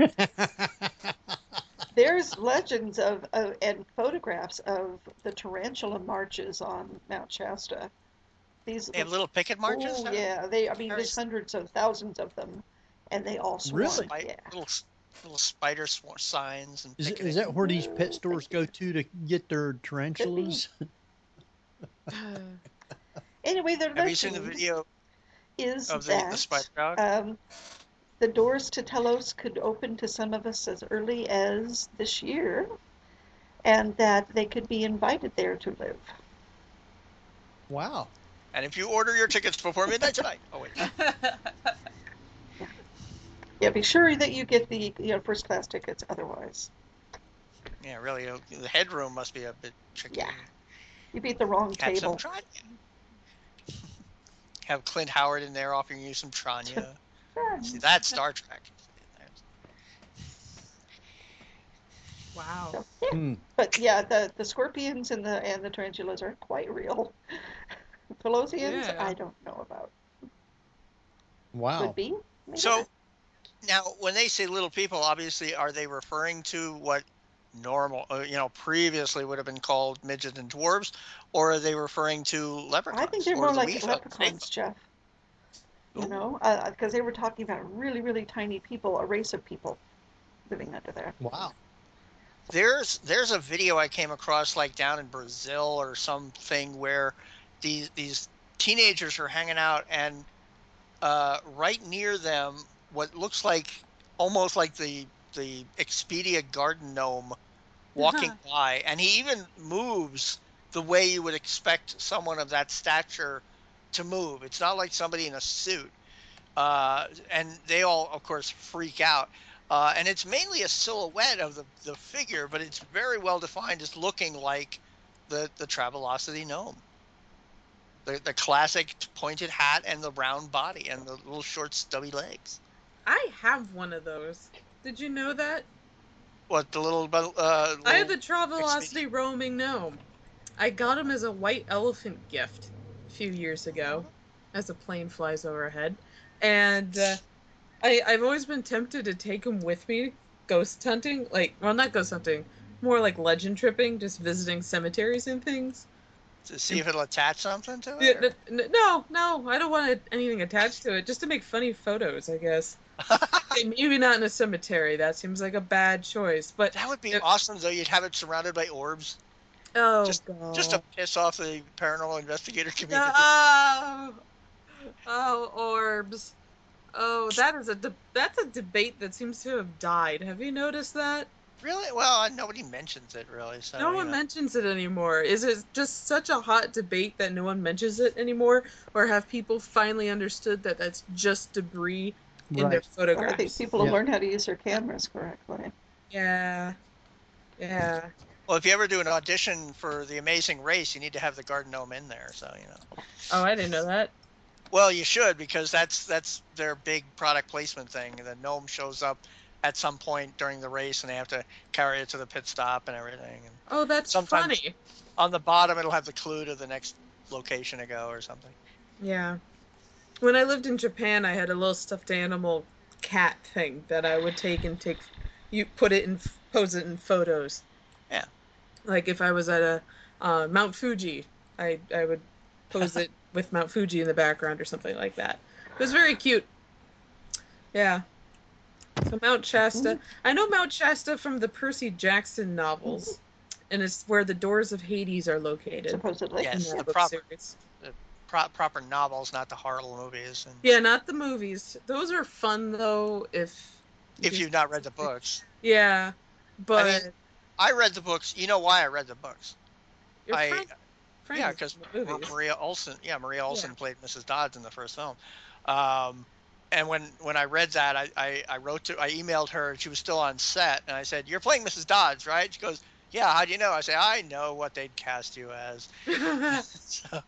There's legends of and photographs of the tarantula marches on Mount Shasta. They have little picket marches? Oh, yeah. There's hundreds of thousands of them, and they all swarm. Really? Yeah. Little spider signs. And Is that where these pet stores go to get their tarantulas? Anyway, the Have you seen the video is of that the spider dog? the doors to Telos could open to some of us as early as this year, and that they could be invited there to live. Wow. And if you order your tickets before midnight tonight. Oh, wait. Yeah, be sure that you get the first class tickets otherwise. Yeah, really, the headroom must be a bit tricky. Yeah. You beat the wrong Have table. some Tranya. Have Clint Howard in there offering you some Tranya. See, that's Star Trek. Wow. So, yeah. But yeah, the scorpions and the tarantulas are quite real. Telosians, Yeah. I don't know about. Wow. Could be. Maybe So, not. now, when they say little people, obviously, are they referring to what previously would have been called midgets and dwarves, or are they referring to leprechauns? I think they're or more the like wee folk? leprechauns, Jeff. Because they were talking about really, really tiny people, a race of people living under there. Wow. There's a video I came across like down in Brazil or something where these teenagers are hanging out and right near them what looks like almost like the Expedia garden gnome walking by, and he even moves the way you would expect someone of that stature to move. It's not like somebody in a suit. And they all, of course, freak out. And it's mainly a silhouette of the figure, but it's very well defined as looking like the Travelocity gnome. The classic pointed hat and the round body and the little short stubby legs. I have one of those. Did you know that? What, the little I have the Travelocity roaming gnome. I got him as a white elephant gift a few years ago as a plane flies overhead. And I've always been tempted to take him with me ghost hunting. Not ghost hunting, more like legend tripping, just visiting cemeteries and things. To see if it'll attach something to it? Yeah, no, I don't want anything attached to it, just to make funny photos, I guess. Maybe not in a cemetery, that seems like a bad choice, but... That would be awesome, though. You'd have it surrounded by orbs. Oh, God. Just to piss off the paranormal investigator community. Oh, orbs. Oh, that's a debate that seems to have died. Have you noticed that? Really? Well, nobody mentions it, really. So, no one mentions it anymore. Is it just such a hot debate that no one mentions it anymore? Or have people finally understood that that's just debris in their photographs? I think people have learned how to use their cameras correctly. Yeah. Yeah. Well, if you ever do an audition for The Amazing Race, you need to have the garden gnome in there, so, Oh, I didn't know that. Well, you should, because that's their big product placement thing. The gnome shows up at some point during the race, and they have to carry it to the pit stop and everything. And oh, that's funny. On the bottom, it'll have the clue to the next location to go or something. Yeah. When I lived in Japan, I had a little stuffed animal cat thing that I would pose it in photos. Yeah. Like if I was at a Mount Fuji, I would pose it with Mount Fuji in the background or something like that. It was very cute. Yeah. So Mount Shasta. I know Mount Shasta from the Percy Jackson novels, and it's where the doors of Hades are located. Supposedly. Yes, in the that book proper series. proper novels, not the horrible movies. And Yeah, not the movies. Those are fun though if if you've not read the books. Yeah, but I mean, I read the books. You know why I read the books? your I friend Yeah, was because in the movies. Maria Olsen. Yeah, Maria Olsen Yeah. played Mrs. Dodds in the first film. And when I read that, I emailed her. She was still on set, and I said, "You're playing Mrs. Dodds, right?" She goes, "Yeah, how do you know?" I say, "I know what they'd cast you as." So,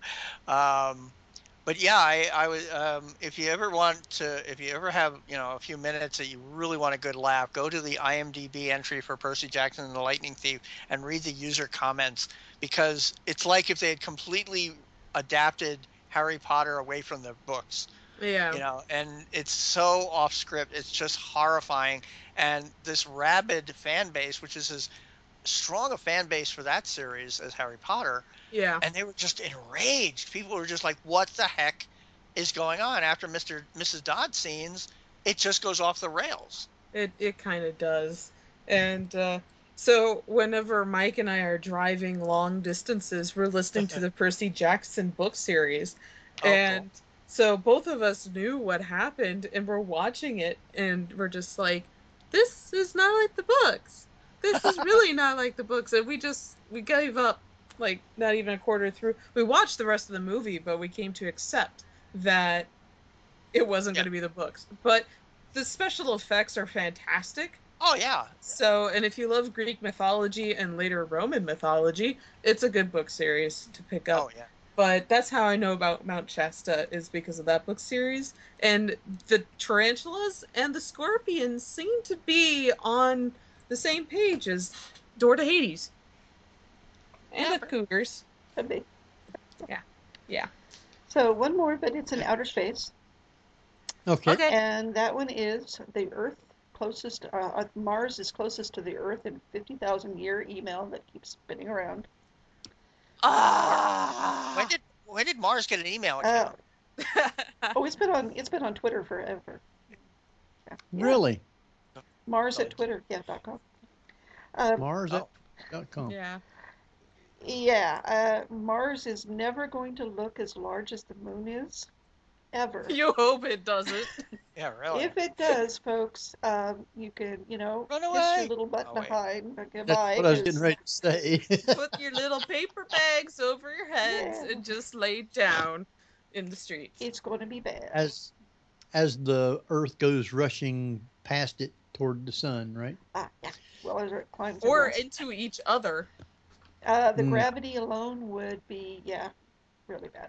but yeah, I was. If you ever have a few minutes that you really want a good laugh, go to the IMDb entry for Percy Jackson and the Lightning Thief and read the user comments, because it's like if they had completely adapted Harry Potter away from the books. Yeah. And it's so off script. It's just horrifying. And this rabid fan base, which is as strong a fan base for that series as Harry Potter, Yeah. and they were just enraged. People were just like, what the heck is going on? After Mrs. Dodd scenes, it just goes off the rails. It kind of does. And so whenever Mike and I are driving long distances, we're listening to the Percy Jackson book series. And so both of us knew what happened, and we're watching it, and we're just like, this is not like the books. This is really not like the books. And we gave up, like, not even a quarter through. We watched the rest of the movie, but we came to accept that it wasn't going to be the books. But the special effects are fantastic. Oh, yeah. So, and if you love Greek mythology and later Roman mythology, it's a good book series to pick up. Oh, yeah. But that's how I know about Mount Shasta, is because of that book series. And the tarantulas and the scorpions seem to be on the same page as Door to Hades. And the cougars. Could be. Yeah. Yeah. So one more, but it's in outer space. Okay. And that one is the Earth closest, Mars is closest to the Earth in 50,000 year email that keeps spinning around. When did Mars get an email account? It's been on Twitter forever. Yeah. Really? Mars at Twitter, .com. Mars.com. Yeah. Yeah, Mars is never going to look as large as the moon is, ever. You hope it doesn't. Yeah, really. If it does, folks, you can, run kiss away. your little butt behind. Goodbye. That's what I was getting ready to say. Put your little paper bags over your heads and just lay down in the street. It's going to be bad. As the Earth goes rushing past it toward the sun, right? Yeah. Well, as it climbs. Or into each other. The gravity alone would be, really bad.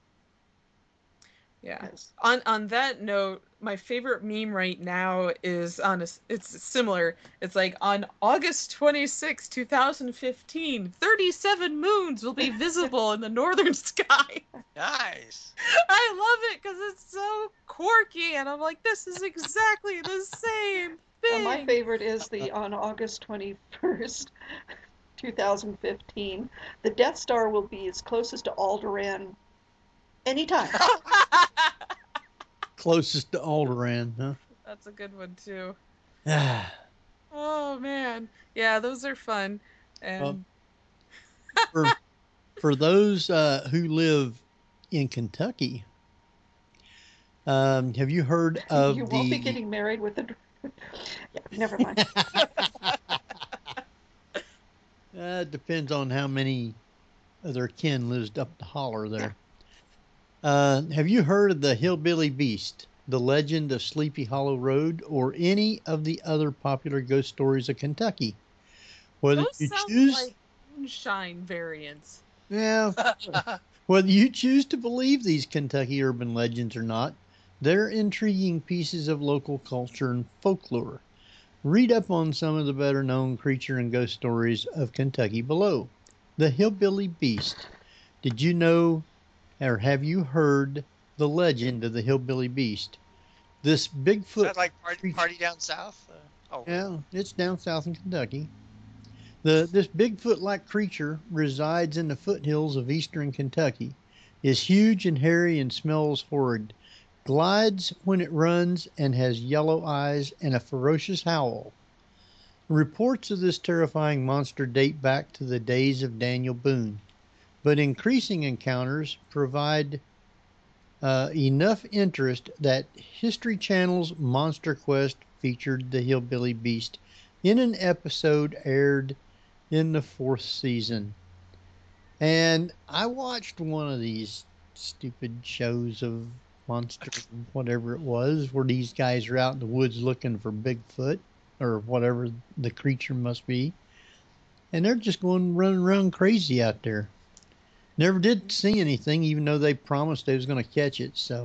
Yeah. On that note, my favorite meme right now is it's similar. It's like, on August 26, 2015, 37 moons will be visible in the northern sky. Nice. I love it because it's so quirky, and I'm like, this is exactly the same thing. My favorite is on August 21st, 2015, the Death Star will be as closest to Alderaan anytime. Closest to Alderaan, huh? That's a good one too. Oh man, yeah, those are fun. And for those who live in Kentucky, have you heard of You won't be getting married with a... Yeah, never mind. Depends on how many of their kin lives up the holler there. Have you heard of the Hillbilly Beast, the legend of Sleepy Hollow Road, or any of the other popular ghost stories of Kentucky? Whether those you sound choose, like moonshine variants. yeah, whether you choose to believe these Kentucky urban legends or not, they're intriguing pieces of local culture and folklore. Read up on some of the better known creature and ghost stories of Kentucky below. The Hillbilly Beast. Did you know, or have you heard the legend of the Hillbilly Beast? This Bigfoot. Is that like party down south? Yeah, it's down south in Kentucky. This Bigfoot-like creature resides in the foothills of eastern Kentucky. is huge and hairy and smells horrid, glides when it runs, and has yellow eyes and a ferocious howl. Reports of this terrifying monster date back to the days of Daniel Boone, but increasing encounters provide enough interest that History Channel's Monster Quest featured the hillbilly beast in an episode aired in the 4th season. And I watched one of these stupid shows of monster, whatever it was, where these guys are out in the woods looking for Bigfoot or whatever the creature must be. And they're just going running around crazy out there. Never did see anything, even though they promised they was going to catch it. So,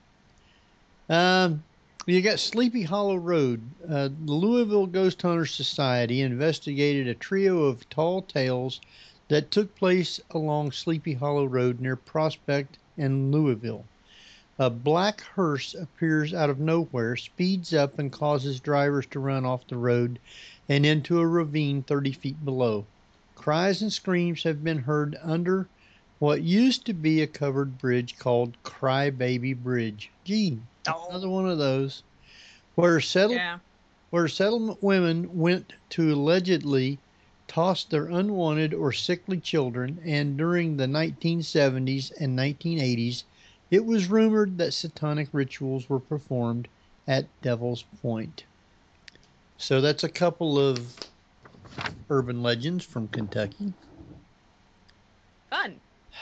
you got Sleepy Hollow Road. The Louisville Ghost Hunter Society investigated a trio of tall tales that took place along Sleepy Hollow Road near Prospect and Louisville. A black hearse appears out of nowhere, speeds up, and causes drivers to run off the road and into a ravine 30 feet below. Cries and screams have been heard under what used to be a covered bridge called Cry Baby Bridge. Gee, another one of those. Where settlement women went to allegedly toss their unwanted or sickly children, and during the 1970s and 1980s, it was rumored that satanic rituals were performed at Devil's Point. So that's a couple of urban legends from Kentucky. Fun.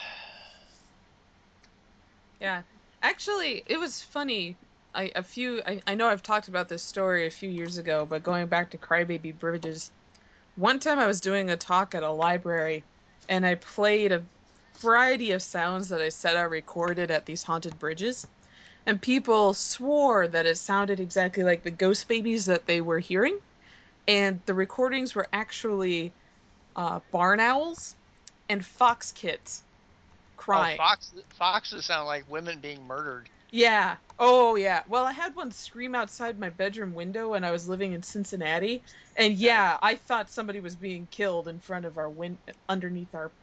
Yeah. Actually, it was funny. I know I've talked about this story a few years ago, but going back to Crybaby Bridges, one time I was doing a talk at a library, and I played a variety of sounds that I said I recorded at these haunted bridges, and people swore that it sounded exactly like the ghost babies that they were hearing, and the recordings were actually barn owls and fox kids crying. Oh, foxes sound like women being murdered. Yeah. Oh, yeah. Well, I had one scream outside my bedroom window when I was living in Cincinnati, and yeah, I thought somebody was being killed in front of our underneath our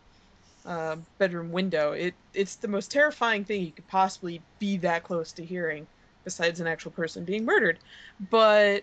bedroom window. It's the most terrifying thing you could possibly be that close to hearing, besides an actual person being murdered. But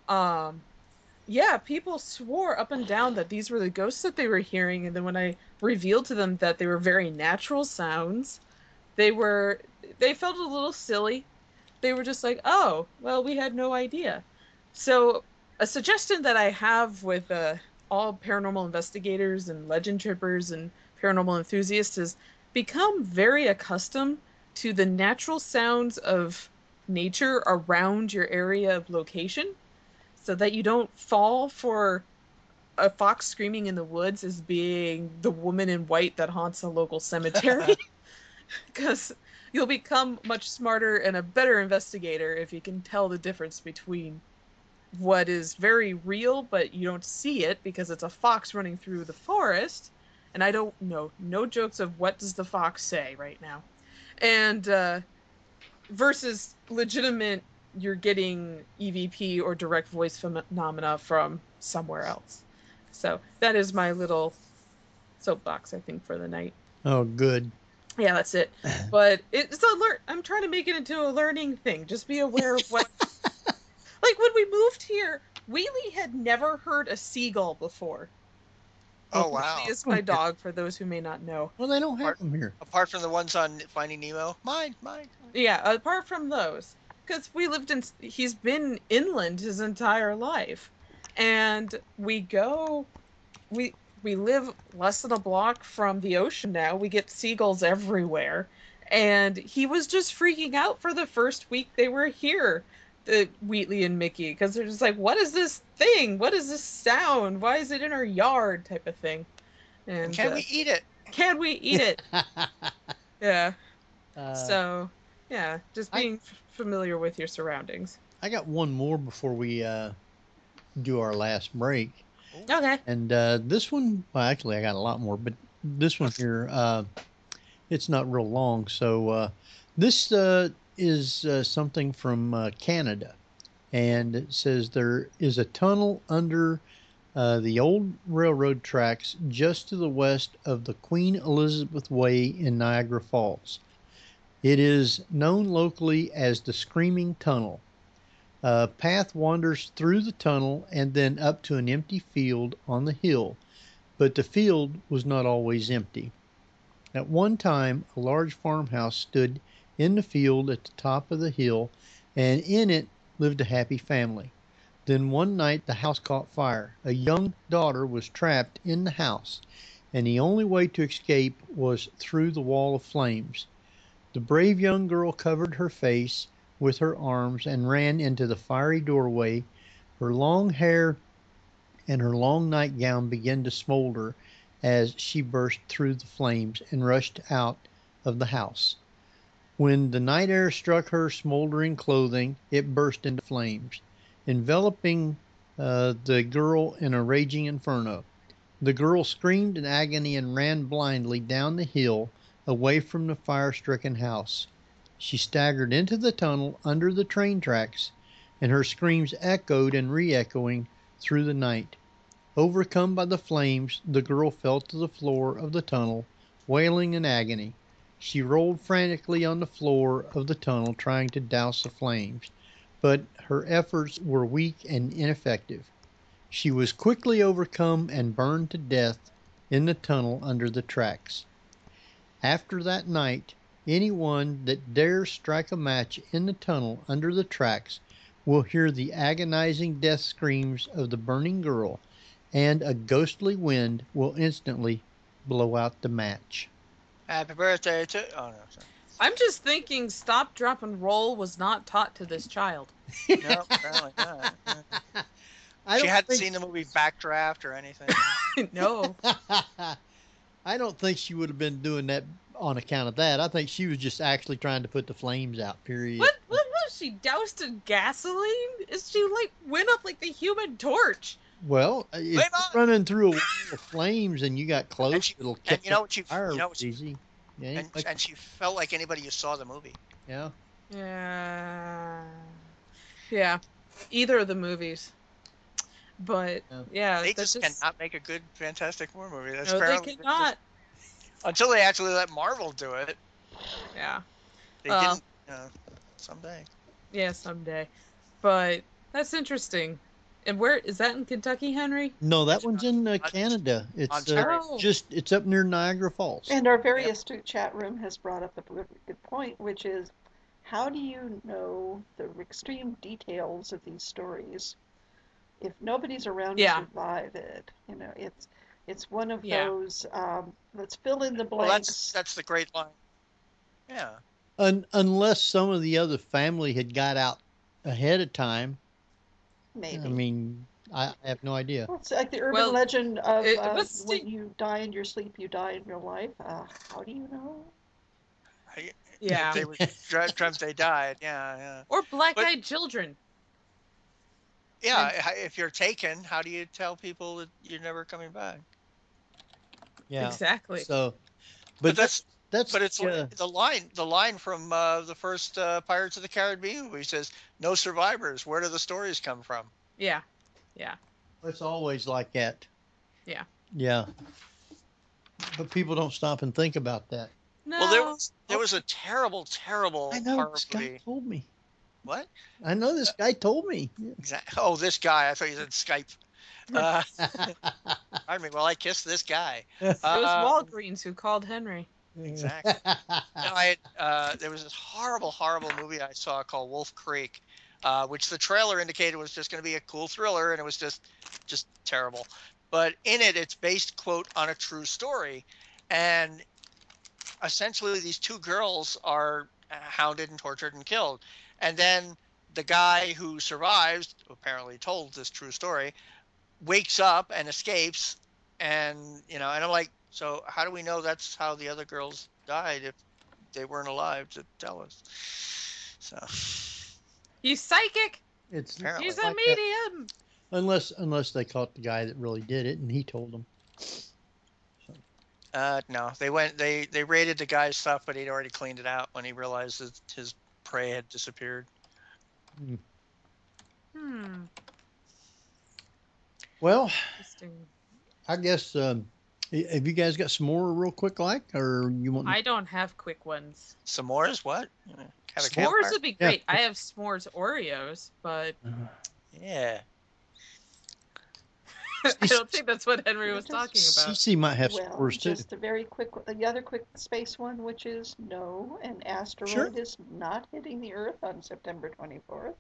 yeah, people swore up and down that these were the ghosts that they were hearing, and then when I revealed to them that they were very natural sounds, they felt a little silly. They were just like, oh, well, we had no idea. So a suggestion that I have with all paranormal investigators and legend trippers and paranormal enthusiasts is become very accustomed to the natural sounds of nature around your area of location, so that you don't fall for a fox screaming in the woods as being the woman in white that haunts a local cemetery. Because you'll become much smarter and a better investigator if you can tell the difference between what is very real, but you don't see it because it's a fox running through the forest. And I don't know, no jokes of what does the fox say right now. And versus legitimate, you're getting EVP or direct voice phenomena from somewhere else. So that is my little soapbox, I think, for the night. Oh, good. Yeah, that's it. But it's I'm trying to make it into a learning thing. Just be aware of what... Like, when we moved here, Wheatley had never heard a seagull before. Oh, wow. Wheatley is my dog, for those who may not know. Well, they don't have them here. Apart from the ones on Finding Nemo? Mine. Yeah, apart from those. Because he's been inland his entire life. And we live less than a block from the ocean now. We get seagulls everywhere. And he was just freaking out for the first week they were here, Wheatley and Mickey, because they're just like, what is this thing? What is this sound? Why is it in our yard? Type of thing. And can we eat it? Can we eat it? Yeah. So, yeah, just being familiar with your surroundings. I got one more before we do our last break. Okay. And this one, well, actually, I got a lot more, but this one here, it's not real long. So this is something from Canada. And it says there is a tunnel under the old railroad tracks just to the west of the Queen Elizabeth Way in Niagara Falls. It is known locally as the Screaming Tunnel. A path wanders through the tunnel and then up to an empty field on the hill, but the field was not always empty. At one time, a large farmhouse stood in the field at the top of the hill, and in it lived a happy family. Then one night the house caught fire. A young daughter was trapped in the house, and the only way to escape was through the wall of flames. The brave young girl covered her face with her arms and ran into the fiery doorway. Her long hair and her long nightgown began to smolder as she burst through the flames and rushed out of the house. When the night air struck her smoldering clothing, it burst into flames, enveloping the girl in a raging inferno. The girl screamed in agony and ran blindly down the hill away from the fire-stricken house. She staggered into the tunnel under the train tracks, and her screams echoed and re-echoing through the night. Overcome by the flames, the girl fell to the floor of the tunnel, wailing in agony. She rolled frantically on the floor of the tunnel, trying to douse the flames, but her efforts were weak and ineffective. She was quickly overcome and burned to death in the tunnel under the tracks. After that night, anyone that dares strike a match in the tunnel under the tracks will hear the agonizing death screams of the burning girl, and a ghostly wind will instantly blow out the match. Happy birthday to... Oh, no, sorry. I'm just thinking stop, drop, and roll was not taught to this child. No, apparently not. She hadn't seen the movie Backdraft or anything. No. I don't think she would have been doing that on account of that. I think she was just actually trying to put the flames out, period. What was she, doused in gasoline? She went up like the Human Torch. Well, if you're running through a wall of flames and you got close, it'll catch fire easy. Yeah, and she felt like anybody who saw the movie. Yeah. Yeah. Either of the movies. But yeah, they just cannot make a good Fantastic Four movie. That's no, they cannot. Until they actually let Marvel do it. Yeah. They didn't. Someday. Yeah, someday. But that's interesting. And where is that in Kentucky, Henry? No, that one's in Canada. It's it's up near Niagara Falls. And our very astute chat room has brought up a good point, which is, how do you know the extreme details of these stories if nobody's around to survive it? You know, it's one of those. Let's fill in the blanks. Well, that's the great line. Yeah. Unless some of the other family had got out ahead of time. Maybe. I mean, I have no idea. Well, it's like the urban legend of when you die in your sleep, you die in real life. How do you know? Yeah. They dreamt they died. Yeah. Or black-eyed children. Yeah. If you're taken, how do you tell people that you're never coming back? Yeah. Exactly. So, but it's the line from the first Pirates of the Caribbean where he says, "No survivors. Where do the stories come from?" Yeah. It's always like that. Yeah. Yeah. But people don't stop and think about that. No. Well, there was a terrible I know, horror this guy movie. told me. What? I know this guy told me. Exactly. Oh, this guy. I thought you said Skype. Pardon me. Well, I kissed this guy. It was Walgreens who called Henry. Exactly. There was this horrible movie I saw called Wolf Creek, which the trailer indicated was just going to be a cool thriller, and it was just terrible. But in it, it's based, quote, on a true story, and essentially these two girls are hounded and tortured and killed, and then the guy who survives, who apparently told this true story, wakes up and escapes, and and I'm like, so how do we know that's how the other girls died if they weren't alive to tell us? So he's psychic. He's a medium. Unless they caught the guy that really did it and he told them. No, they raided the guy's stuff, but he'd already cleaned it out when he realized that his prey had disappeared. Well, Interesting. I guess have you guys got some more real quick, or you want? I don't have quick ones. S'mores? What? Have a S'mores campfire? would be great. I have s'mores Oreos, but Yeah. I don't think that's what Henry was talking about. CC might have Well, s'mores too. just a very quick, the other quick space one, which is no, an asteroid is not hitting the Earth on September 24th.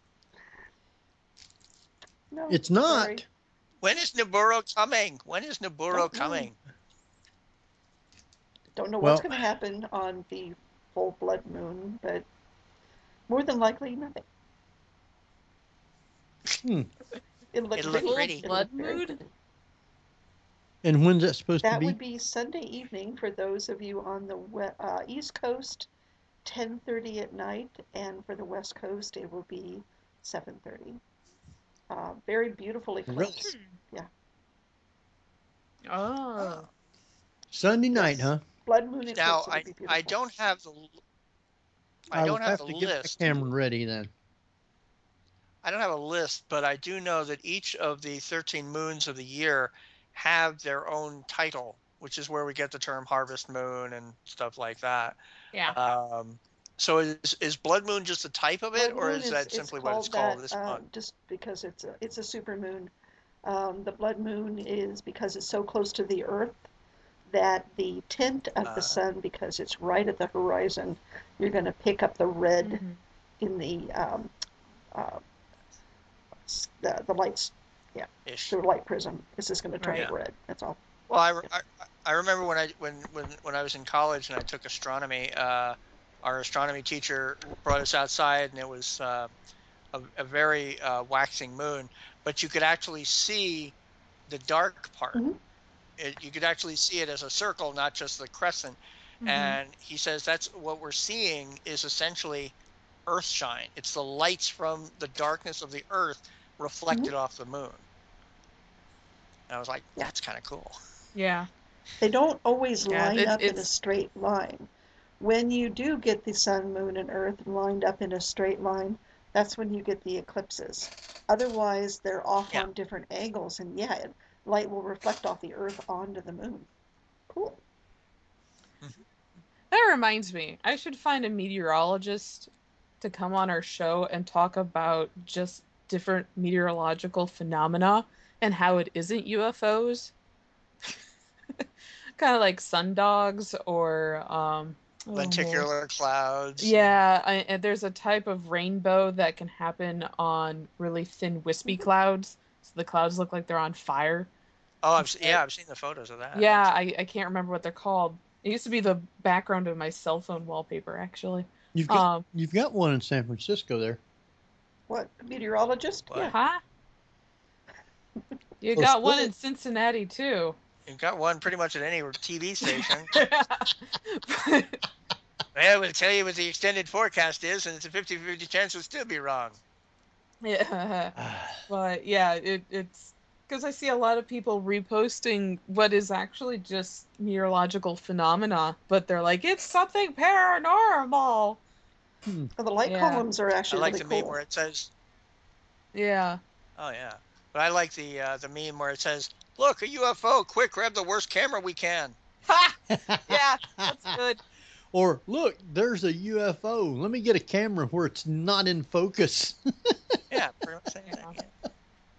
No, It's not. sorry. When is Nibiru coming? When is Nibiru Don't know. coming? Don't know Well- what's going to happen on the full blood moon, but more than likely nothing. It'll look It'll look pretty. It'll Blood look very moon? pretty. And when's that supposed to That be? would be Sunday evening for those of you on the East Coast, 10:30 at night, and for the West Coast it will be 7:30. Very beautiful eclipse. Yeah. Oh. Sunday night, huh? Blood moon eclipse. Now, it'll be beautiful. I don't have the. I will don't have have the to get list. my camera ready then. I don't have a list, but I do know that each of the 13 moons of the year have their own title, which is where we get the term harvest moon and stuff like that. Yeah. So is blood moon just a type of it, Blood or moon is that simply what it's called this month? Just because it's a super moon. The blood moon is because it's so close to the Earth that the tint of the sun, because it's right at the horizon, you're going to pick up the red in the lights. Yeah, the light prism. It's just going to turn it red. That's all. Well, I remember when I was in college and I took astronomy. Our astronomy teacher brought us outside, and it was a very waxing moon, but you could actually see the dark part. You could actually see it as a circle, not just the crescent. And he says that's what we're seeing is essentially Earth shine. It's the lights from the darkness of the Earth reflected off the moon. And I was like, that's kind of cool. Yeah. They don't always line up in a it's- straight line. When you do get the sun, moon, and Earth lined up in a straight line, that's when you get the eclipses. Otherwise, they're off on different angles, and light will reflect off the Earth onto the moon. Cool. That reminds me, I should find a meteorologist to come on our show and talk about just different meteorological phenomena and how it isn't UFOs. Kind of like sundogs or lenticular clouds. Yeah, and there's a type of rainbow that can happen on really thin wispy clouds, so the clouds look like they're on fire. Oh, I've seen the photos of that. Yeah, I can't remember what they're called. It used to be the background of my cell phone wallpaper, actually. You've got one in San Francisco there. What, meteorologist? What? Yeah. Huh? You Well, got one split. in Cincinnati, too. You've got one pretty much at any TV station. I will tell you what the extended forecast is, and it's a 50-50 chance it'll still be wrong. Yeah. But yeah, it's because I see a lot of people reposting what is actually just meteorological phenomena, but they're like, it's something paranormal. Well, the light Yeah. columns are I actually like really the cool. meme where it says, Yeah. "Oh yeah," but I like the meme where it says, "Look, a UFO! Quick, grab the worst camera we can." Yeah, that's good. Or look, there's a UFO. Let me get a camera where it's not in focus. Yeah, pretty much saying that.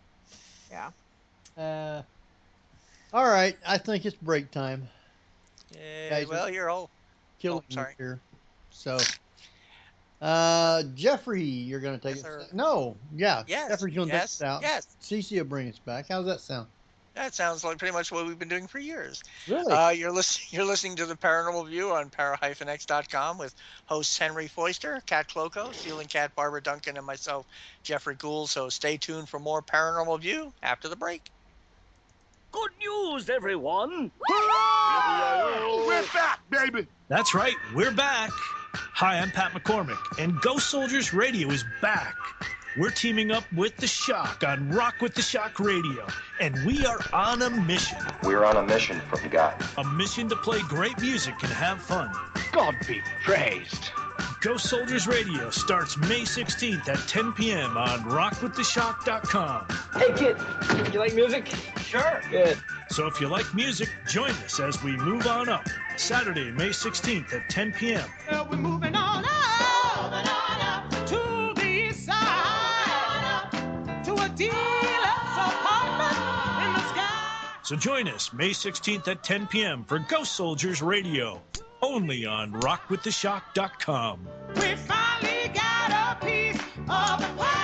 Yeah. All right, I think it's break time. Yeah. Guys, Well, you're all Killing me sorry. here. So, Jeffrey, you're going to take Yes, us. sir. No, yeah. Yes, Jeffrey's going to take us yes, out. yes. Cece will bring us back. How's that sound? That sounds like pretty much what we've been doing for years. Really? You're listening to the Paranormal View on para-x.com with hosts Henry Foister, Kat Cloco, Ceiling Cat, Barbara Duncan, and myself, Jeffrey Gould. So stay tuned for more Paranormal View after the break. Good news, everyone! We're back, baby! That's right, we're back. Hi, I'm Pat McCormick, and Ghost Soldiers Radio is back. We're teaming up with The Shock on Rock with the Shock Radio, and we are on a mission. We're on a mission from God. A mission to play great music and have fun. God be praised. Ghost Soldiers Radio starts May 16th at 10 p.m. on rockwiththeshock.com. Hey, kid, you like music? Sure. Good. So if you like music, join us as we move on up. Saturday, May 16th at 10 p.m. We're moving on up to the east side, to a deluxe apartment in the sky. So join us May 16th at 10 p.m. for Ghost Soldiers Radio, only on rockwiththeshock.com. We finally got a piece of the pie.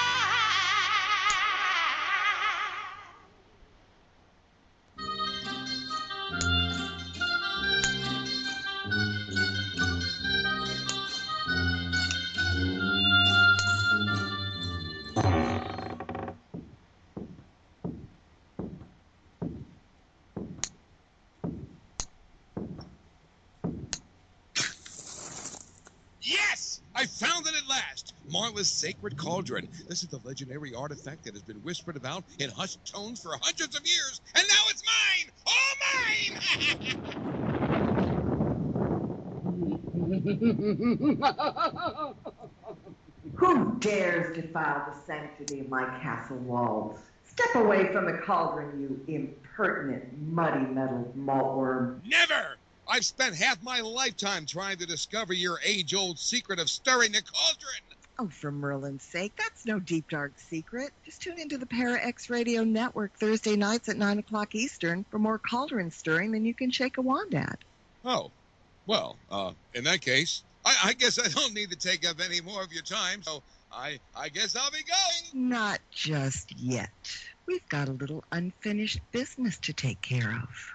Yes! I found it at last! Marla's Sacred Cauldron. This is the legendary artifact that has been whispered about in hushed tones for hundreds of years, and now it's mine! All mine! Who dares defile the sanctity of my castle walls? Step away from the cauldron, you impertinent, muddy-metaled maltworm. Never! I've spent half my lifetime trying to discover your age-old secret of stirring the cauldron! Oh, for Merlin's sake, that's no deep, dark secret. Just tune into the Para X Radio Network Thursday nights at 9 o'clock Eastern for more cauldron stirring than you can shake a wand at. Oh. Well, in that case, I guess I don't need to take up any more of your time, so I guess I'll be going. Not just yet. We've got a little unfinished business to take care of.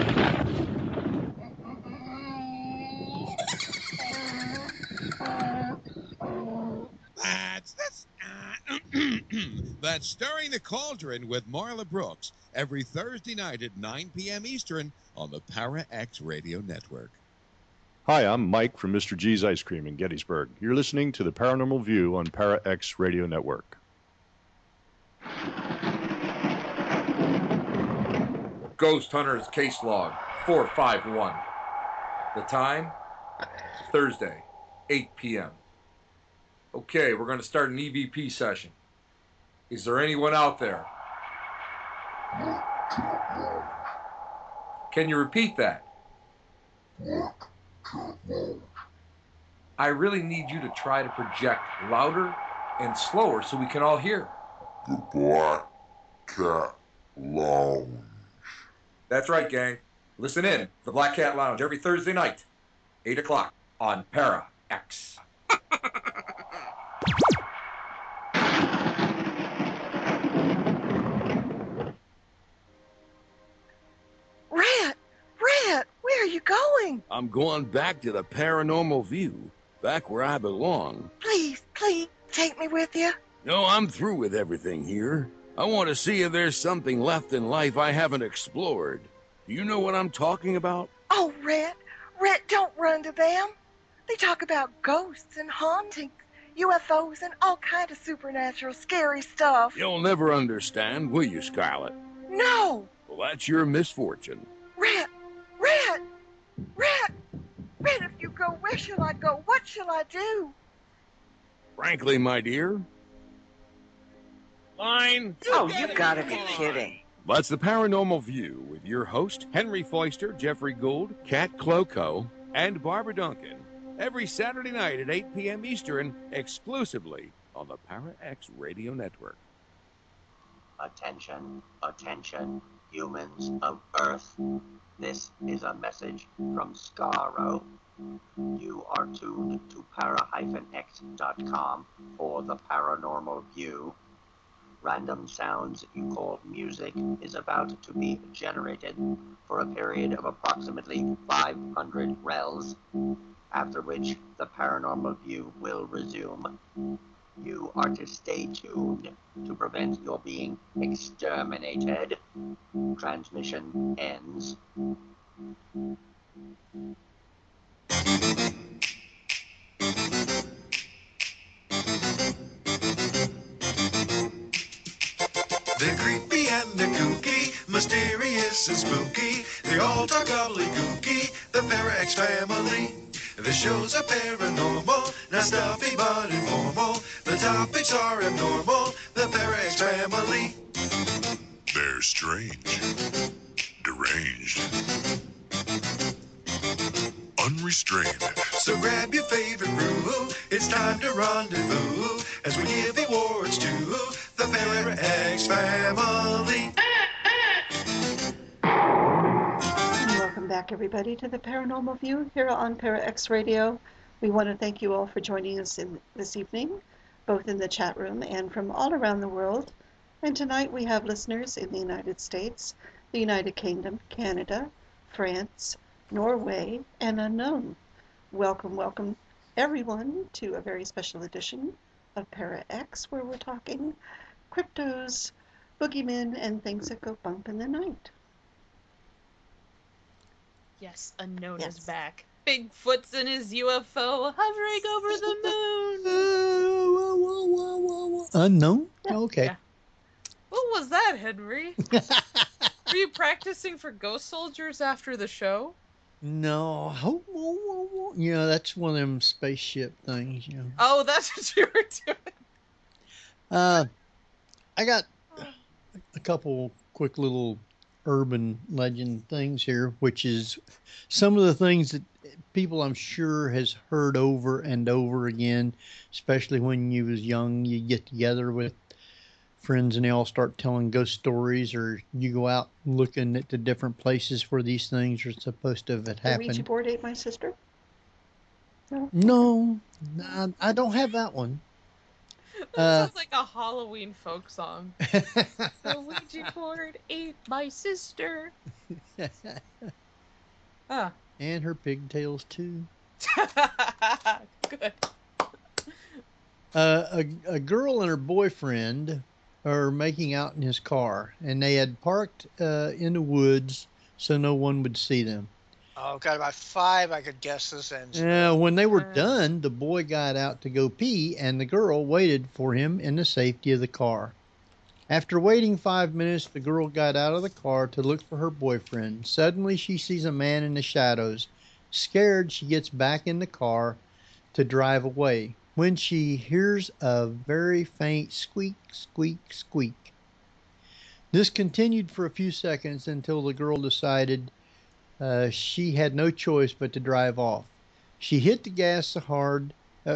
That's Stirring the Cauldron with Marla Brooks every Thursday night at 9 p.m. Eastern on the Para X Radio Network. Hi, I'm Mike from Mr. G's Ice Cream in Gettysburg. You're listening to the Paranormal View on Para X Radio Network. Ghost Hunters Case Log 451. The time? Thursday, 8 p.m. Okay, we're going to start an EVP session. Is there anyone out there? Can you repeat that? I really need you to try to project louder and slower so we can all hear. The Black Cat Lounge. That's right, gang. Listen in. The Black Cat Lounge every Thursday night, 8 o'clock on Para X. Rat, where are you going? I'm going back to the Paranormal View, back where I belong. Please, take me with you. No, I'm through with everything here. I want to see if there's something left in life I haven't explored. Do you know what I'm talking about? Oh, Rat, don't run to them. They talk about ghosts and hauntings, UFOs, and all kind of supernatural scary stuff. You'll never understand, will you, Scarlet? No! Well, that's your misfortune. Rat, if you go, where shall I go? What shall I do? Frankly, my dear... Line! Oh, you gotta be kidding. That's the Paranormal View with your host, Henry Foister, Jeffrey Gould, Kat Cloco, and Barbara Duncan. Every Saturday night at 8 p.m. Eastern, exclusively on the Para X Radio Network. Attention, humans of Earth. This is a message from Skaro. You are tuned to para-x.com for the Paranormal View. Random sounds you call music is about to be generated for a period of approximately 500 rels, after which the Paranormal View will resume. You are to stay tuned to prevent your being exterminated. Transmission ends. They're creepy and they're kooky, mysterious and spooky. They all talk gobbledygooky, the Para-X family. The shows are paranormal, not stuffy but informal. The topics are abnormal, the Para-X family. They're strange, deranged, unrestrained. So grab your favorite brew. It's time to rendezvous as we give the awards to the Para X family. Welcome back, everybody, to the Paranormal View here on Para X Radio. We want to thank you all for joining us this evening, both in the chat room and from all around the world. And tonight we have listeners in the United States, the United Kingdom, Canada, France, Norway, and unknown. Welcome, welcome, everyone, to a very special edition of Para X, where we're talking cryptos, boogeymen, and things that go bump in the night. Yes, unknown is back. Bigfoot's in his UFO hovering over the moon. Unknown? Okay. Yeah. What was that, Henry? Were you practicing for Ghost Soldiers after the show? No. You know, that's one of them spaceship things, you know. Oh, that's what you were doing. I got a couple quick little urban legend things here, which is some of the things that people I'm sure has heard over and over again, especially when you was young. You get together with friends and they all start telling ghost stories, or you go out looking at the different places where these things are supposed to have happened. The Ouija board ate my sister? No, I don't have that one. That sounds like a Halloween folk song. The Ouija board ate my sister. And her pigtails too. Good. A girl and her boyfriend are making out in his car, and they had parked in the woods so no one would see them. Oh, got about 5 I could guess this ends. When they were done, the boy got out to go pee, and the girl waited for him in the safety of the car. After waiting 5 minutes, the girl got out of the car to look for her boyfriend. Suddenly, she sees a man in the shadows. Scared, she gets back in the car to drive away, when she hears a very faint squeak, squeak, squeak. This continued for a few seconds until the girl decided she had no choice but to drive off. She hit the gas as hard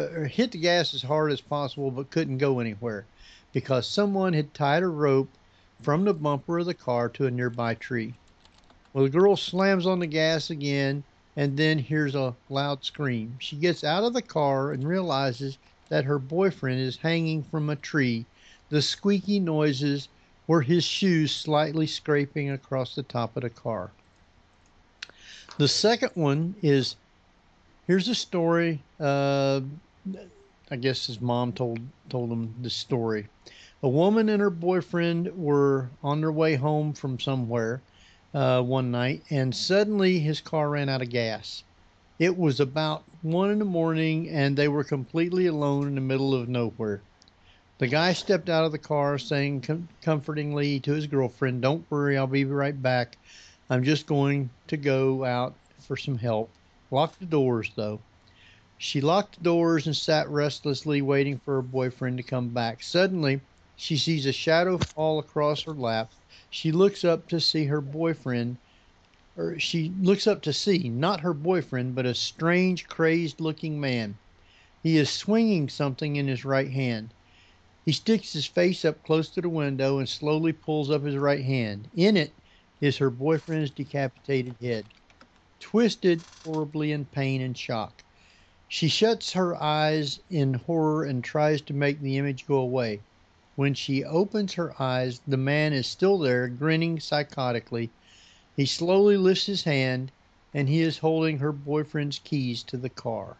as possible, but couldn't go anywhere because someone had tied a rope from the bumper of the car to a nearby tree. Well, the girl slams on the gas again and then hears a loud scream. She gets out of the car and realizes that her boyfriend is hanging from a tree. The squeaky noises were his shoes slightly scraping across the top of the car. The second one is, here's a story. I guess his mom told him the story. A woman and her boyfriend were on their way home from somewhere one night, and suddenly his car ran out of gas. It was about 1 a.m, and they were completely alone in the middle of nowhere. The guy stepped out of the car, saying comfortingly to his girlfriend, "Don't worry, I'll be right back. I'm just going to go out for some help." Lock the doors, though. She locked the doors and sat restlessly waiting for her boyfriend to come back. Suddenly, she sees a shadow fall across her lap. She looks up to see her boyfriend, or she looks up to see, not her boyfriend, but a strange, crazed-looking man. He is swinging something in his right hand. He sticks his face up close to the window and slowly pulls up his right hand. In it is her boyfriend's decapitated head, twisted horribly in pain and shock. She shuts her eyes in horror and tries to make the image go away. When she opens her eyes, the man is still there, grinning psychotically. He slowly lifts his hand, and he is holding her boyfriend's keys to the car.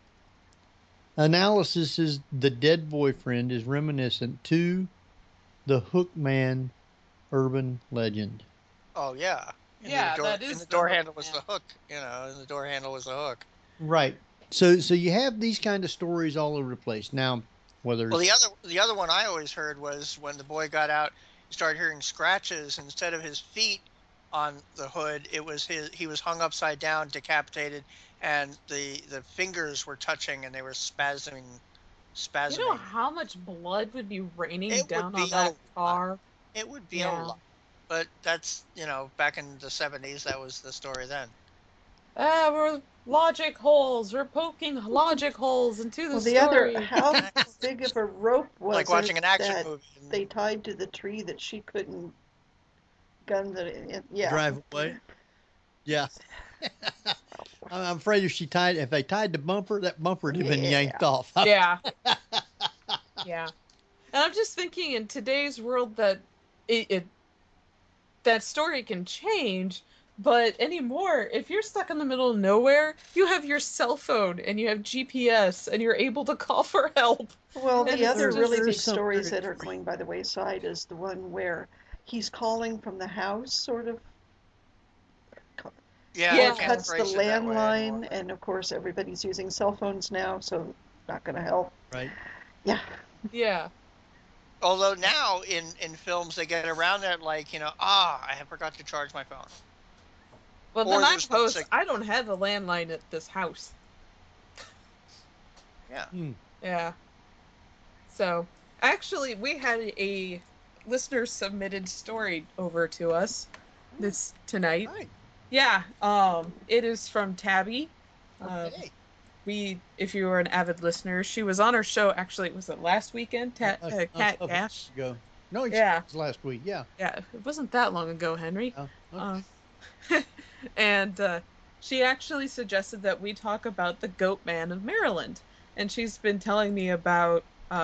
Analysis is the dead boyfriend is reminiscent to the Hookman urban legend. Oh, yeah. That is and the door handle was the hook, and the door handle was the hook. Right. So you have these kind of stories all over the place. Now, whether Well, the other one I always heard was when the boy got out, he started hearing scratches. Instead of his feet on the hood, it was he was hung upside down, decapitated, and the fingers were touching and they were spasming spasming. You know how much blood would be raining It would down be on that car? It would be Yeah. a lot. But that's, back in the 70s, that was the story then. We're logic holes. We're poking logic holes into the Well, the other, story. how big of a rope was Like watching it an action that movie. they tied to the tree that she couldn't yeah. Drive away. Yeah. I'm afraid if they tied the bumper, that bumper would have been yanked off. Yeah. Yeah. And I'm just thinking in today's world that that story can change, but anymore, if you're stuck in the middle of nowhere, you have your cell phone and you have GPS and you're able to call for help. Well, And the other really there's big some stories very that are going by the wayside is the one where he's calling from the house, sort of. Yeah, Or cuts the landline, and of course everybody's using cell phones now, so not going to help. Right. Yeah. Yeah. Although now in films they get around that, like, I forgot to charge my phone. Well, Or then I'm there's no host. I don't have a landline at this house. Yeah. Yeah. So, actually, we had a listener submitted story over to us tonight. Right. Yeah. It is from Tabby. Okay. If you were an avid listener, she was on our show. Actually, was it last weekend? Cat Gash. Ago. No, it's last week. Yeah. Yeah, it wasn't that long ago, Henry. Oh, okay. And she actually suggested that we talk about the Goat Man of Maryland, and she's been telling me about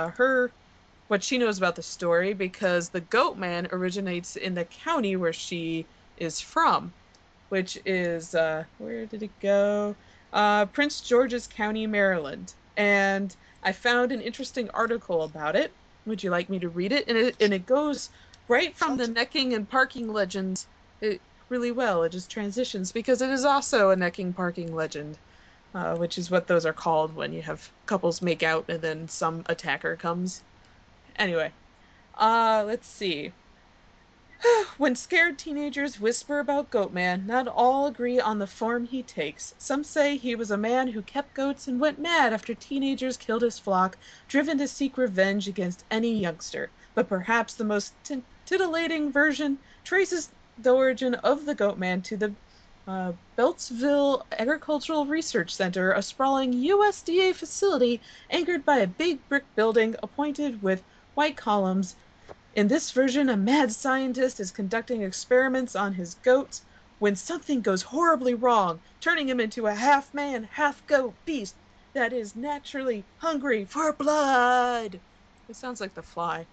what she knows about the story, because the Goat Man originates in the county where she is from, which is where did it go? Prince George's County, Maryland. And I found an interesting article about it. Would you like me to read it? And it goes right from the necking and parking legends really well. It just transitions, because it is also a necking parking legend, which is what those are called when you have couples make out and then some attacker comes. Anyway, let's see. When scared teenagers whisper about Goatman, not all agree on the form he takes. Some say he was a man who kept goats and went mad after teenagers killed his flock, driven to seek revenge against any youngster. But perhaps the most titillating version traces the origin of the Goatman to the Beltsville Agricultural Research Center, a sprawling USDA facility anchored by a big brick building appointed with white columns. In this version, a mad scientist is conducting experiments on his goats when something goes horribly wrong, turning him into a half-man, half-goat beast that is naturally hungry for blood. It sounds like The Fly.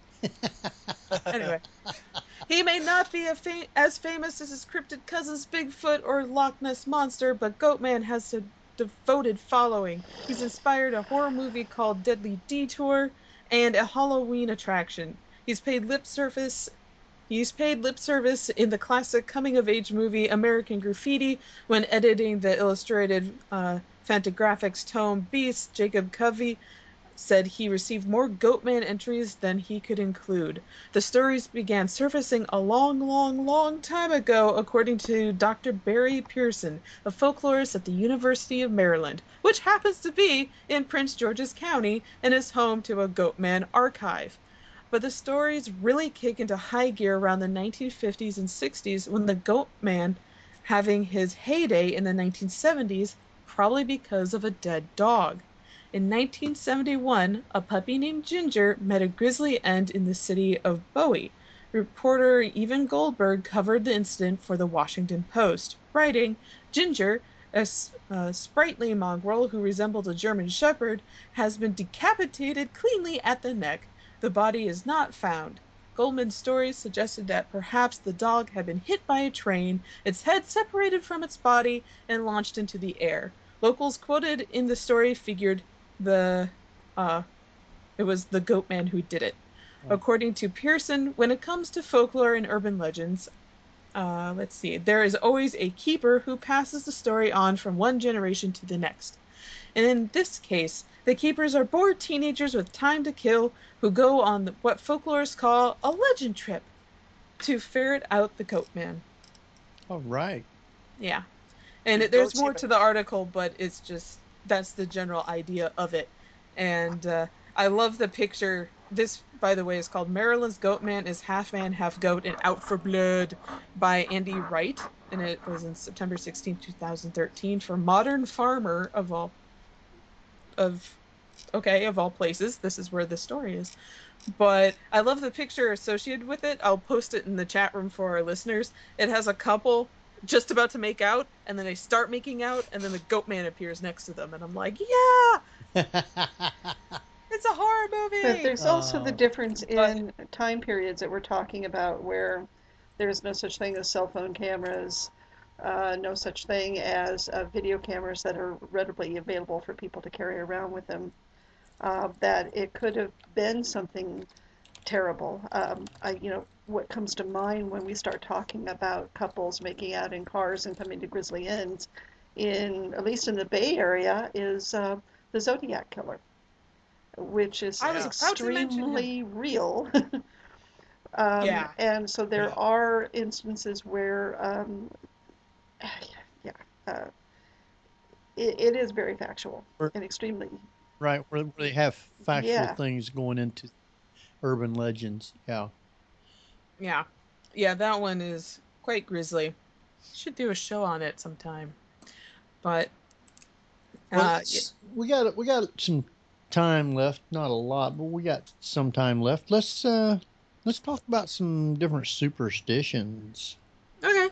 Anyway, he may not be as famous as his cryptid cousins Bigfoot or Loch Ness Monster, but Goatman has a devoted following. He's inspired a horror movie called Deadly Detour and a Halloween attraction. He's paid lip service in the classic coming-of-age movie American Graffiti when editing the illustrated Fantagraphics tome Beasts. Jacob Covey said he received more Goatman entries than he could include. The stories began surfacing a long time ago, according to Dr. Barry Pearson, a folklorist at the University of Maryland, which happens to be in Prince George's County and is home to a Goatman archive. But the stories really kick into high gear around the 1950s and 60s, when the Goatman having his heyday in the 1970s, probably because of a dead dog. In 1971, a puppy named Ginger met a grisly end in the city of Bowie. Reporter Evan Goldberg covered the incident for the Washington Post, writing, "Ginger, a sprightly mongrel who resembled a German shepherd, has been decapitated cleanly at the neck. The body is not found." Goldman's stories suggested that perhaps the dog had been hit by a train, its head separated from its body, and launched into the air. Locals quoted in the story figured it was the Goatman who did it. According to Pearson, when it comes to folklore and urban legends, there is always a keeper who passes the story on from one generation to the next. And in this case, the keepers are bored teenagers with time to kill who go on what folklorists call a legend trip to ferret out the Goatman. All right. Yeah. And there's more to the article, but it's just, that's the general idea of it. And I love the picture. This, by the way, is called Maryland's Goat Man is Half Man, Half Goat, and Out for Blood by Andy Wright. And it was in September 16, 2013 for Modern Farmer of all places. This is where the story is. But I love the picture associated with it. I'll post it in the chat room for our listeners. It has a couple just about to make out, and then they start making out, and then the goat man appears next to them, and I'm like, yeah! It's a horror movie! But there's also the difference in time periods that we're talking about where there's no such thing as cell phone cameras, no such thing as video cameras that are readily available for people to carry around with them. That it could have been something terrible. What comes to mind when we start talking about couples making out in cars and coming to grisly ends, at least in the Bay Area, is the Zodiac Killer, which is extremely real. And so there are instances where, it is very factual and extremely. Right, where they have factual things going into urban legends. Yeah, that one is quite grisly. Should do a show on it sometime. But we got some time left. Not a lot, but we got some time left. Let's talk about some different superstitions. Okay.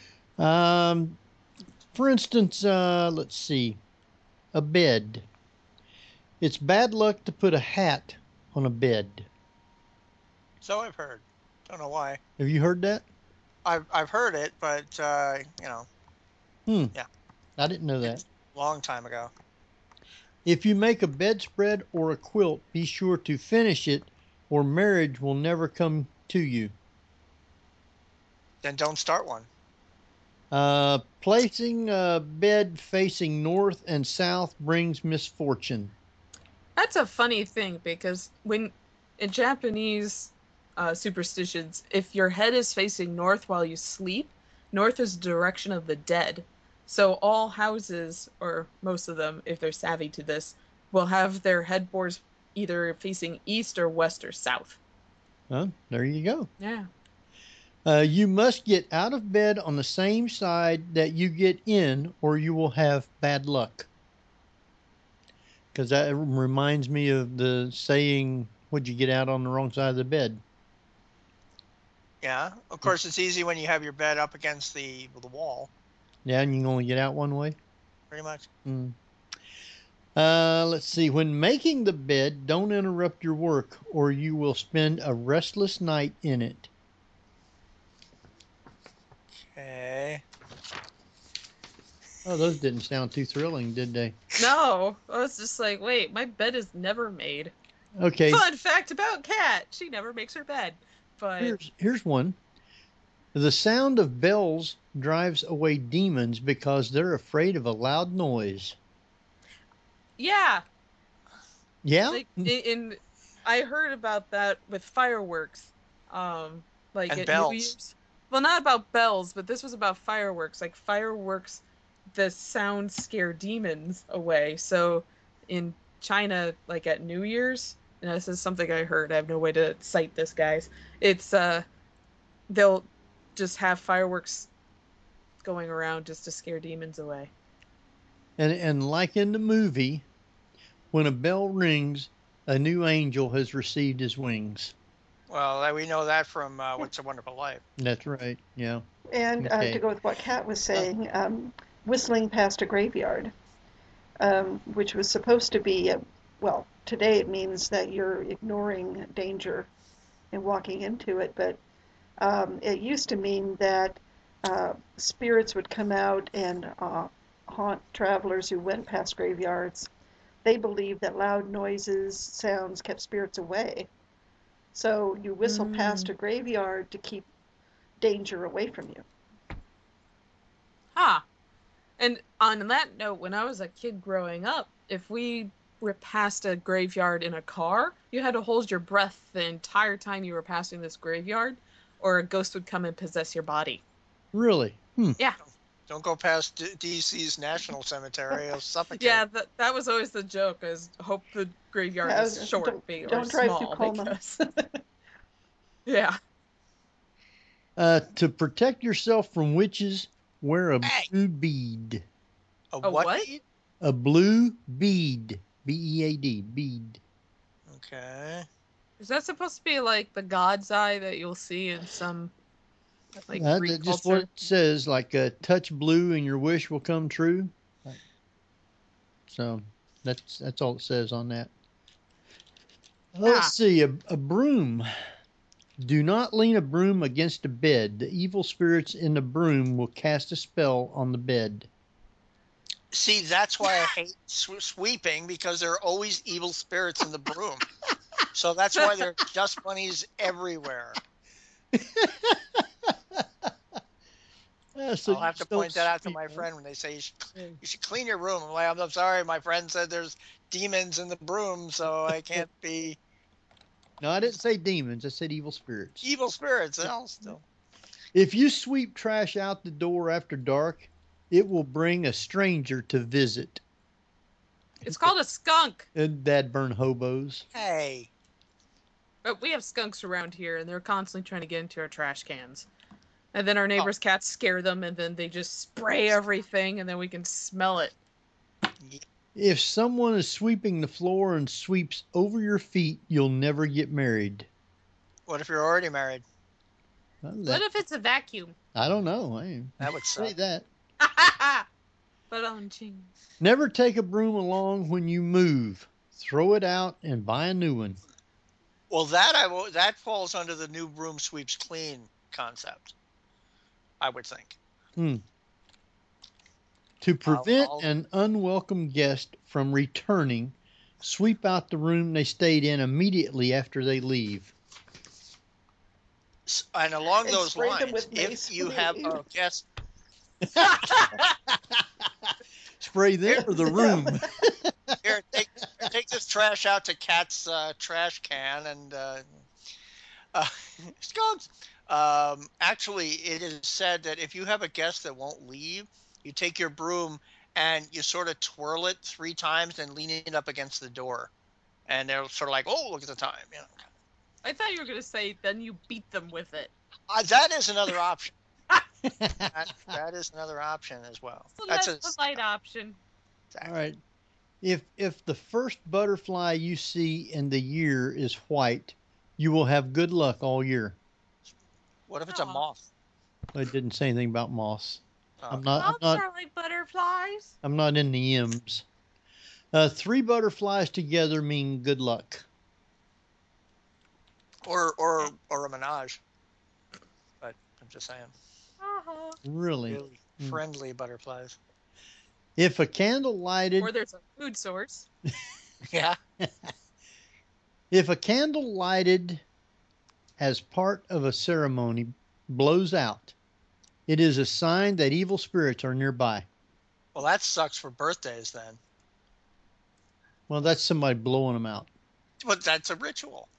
For instance, let's see, a bed. It's bad luck to put a hat on a bed. So I've heard. Don't know why. Have you heard that? I've heard it, but Yeah. I didn't know that. Long time ago. If you make a bedspread or a quilt, be sure to finish it, or marriage will never come to you. Then don't start one. Placing a bed facing north and south brings misfortune. That's a funny thing, because when in Japanese superstitions, if your head is facing north while you sleep, north is the direction of the dead. So all houses, or most of them, if they're savvy to this, will have their headboards either facing east or west or south. Oh, there you go. Yeah. You must get out of bed on the same side that you get in, or you will have bad luck. Because that reminds me of the saying, would you get out on the wrong side of the bed? Yeah. Of course, it's easy when you have your bed up against the wall. Yeah, and you can only get out one way? Pretty much. Let's see. When making the bed, don't interrupt your work, or you will spend a restless night in it. Okay. Oh, those didn't sound too thrilling, did they? No, I was just like, wait, my bed is never made. Okay. Fun fact about Kat, she never makes her bed. But here's one. The sound of bells drives away demons because they're afraid of a loud noise. Yeah. Yeah? Like, I heard about that with fireworks. Like and at bells. New Year's. Well, not about bells, but this was about fireworks. Like fireworks, the sound scare demons away. So in China, like at New Year's, and this is something I heard. I have no way to cite this, guys. It's they'll just have fireworks going around just to scare demons away. And like in the movie, when a bell rings, a new angel has received his wings. Well, we know that from What's a Wonderful Life. That's right, yeah. And Okay. to go with what Kat was saying, whistling past a graveyard, which was supposed to be, today it means that you're ignoring danger and walking into it, but it used to mean that spirits would come out and haunt travelers who went past graveyards. They believed that loud noises, sounds kept spirits away. So you whistle past a graveyard to keep danger away from you. Huh. And on that note, when I was a kid growing up, if we were past a graveyard in a car, you had to hold your breath the entire time you were passing this graveyard, or a ghost would come and possess your body. Really? Yeah. Don't go past DC's National Cemetery. It'll suffocate. Yeah, that was always the joke. Is hope the graveyard is short, or don't drive small. through Coleman. Because, yeah. To protect yourself from witches, wear a blue bead. A what? Bead? A blue bead. B-E-A-D. Bead. Okay. Is that supposed to be like the God's eye that you'll see in some like Greek That's just culture? what it says. Like touch blue and your wish will come true. So that's all it says on that. Let's see. A broom. Do not lean a broom against a bed. The evil spirits in the broom will cast a spell on the bed. See, that's why I hate sweeping, because there are always evil spirits in the broom. So that's why there are dust bunnies everywhere. So I'll have to point that out to my friend when they say you should clean your room. I'm like, I'm sorry, my friend said there's demons in the broom, so I can't be. No, I didn't say demons. I said evil spirits. Evil spirits, still. If you sweep trash out the door after dark, it will bring a stranger to visit. It's called a skunk. And dad burn hobos. Hey. But we have skunks around here, and they're constantly trying to get into our trash cans. And then our neighbors' cats scare them, and then they just spray everything, and then we can smell it. If someone is sweeping the floor and sweeps over your feet, you'll never get married. What if you're already married? Well, what if it's a vacuum? I don't know. That would say suck. that. But on jeans. Never take a broom along when you move. Throw it out and buy a new one. Well, that falls under the new broom sweeps clean concept, I would think. To prevent an unwelcome guest from returning, sweep out the room they stayed in immediately after they leave. And along those lines, if you have a guest... Spray them or the room. Here, take this trash out to Kat's trash can and skunks. Actually, it is said that if you have a guest that won't leave, you take your broom and you sort of twirl it 3 times and lean it up against the door, and they're sort of like, "Oh, look at the time." You know. I thought you were gonna say then you beat them with it. That is another option. that is another option as well. So that's a light option. All right. If the first butterfly you see in the year is white, you will have good luck all year. What if it's a moth? I didn't say anything about moths. Oh. Moths are like butterflies. I'm not in the M's. 3 butterflies together mean good luck. Or a menage. But I'm just saying. Really friendly butterflies. If a candle lighted... Or there's a food source. Yeah. If a candle lighted as part of a ceremony blows out, it is a sign that evil spirits are nearby. Well, that sucks for birthdays then. Well, that's somebody blowing them out. But that's a ritual.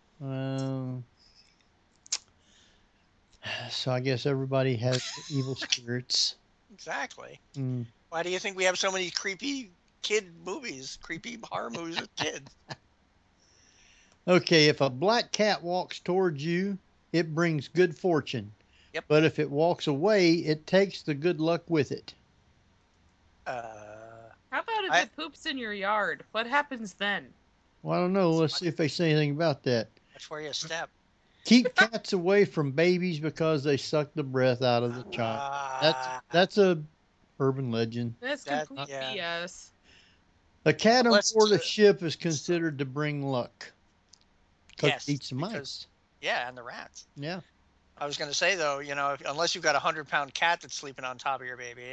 So I guess everybody has evil spirits. Exactly. Why do you think we have so many creepy kid movies, creepy horror movies with kids? Okay, if a black cat walks towards you, it brings good fortune. Yep. But if it walks away, it takes the good luck with it. How about if it poops in your yard? What happens then? Well, I don't know. Let's see if they say anything about that. That's where you step. Keep cats away from babies because they suck the breath out of the child. That's a urban legend. That's complete BS. A cat on board a ship is considered to bring luck. Yes, it eats the mice. Yeah, and the rats. Yeah. I was going to say, though, unless you've got a 100-pound cat that's sleeping on top of your baby.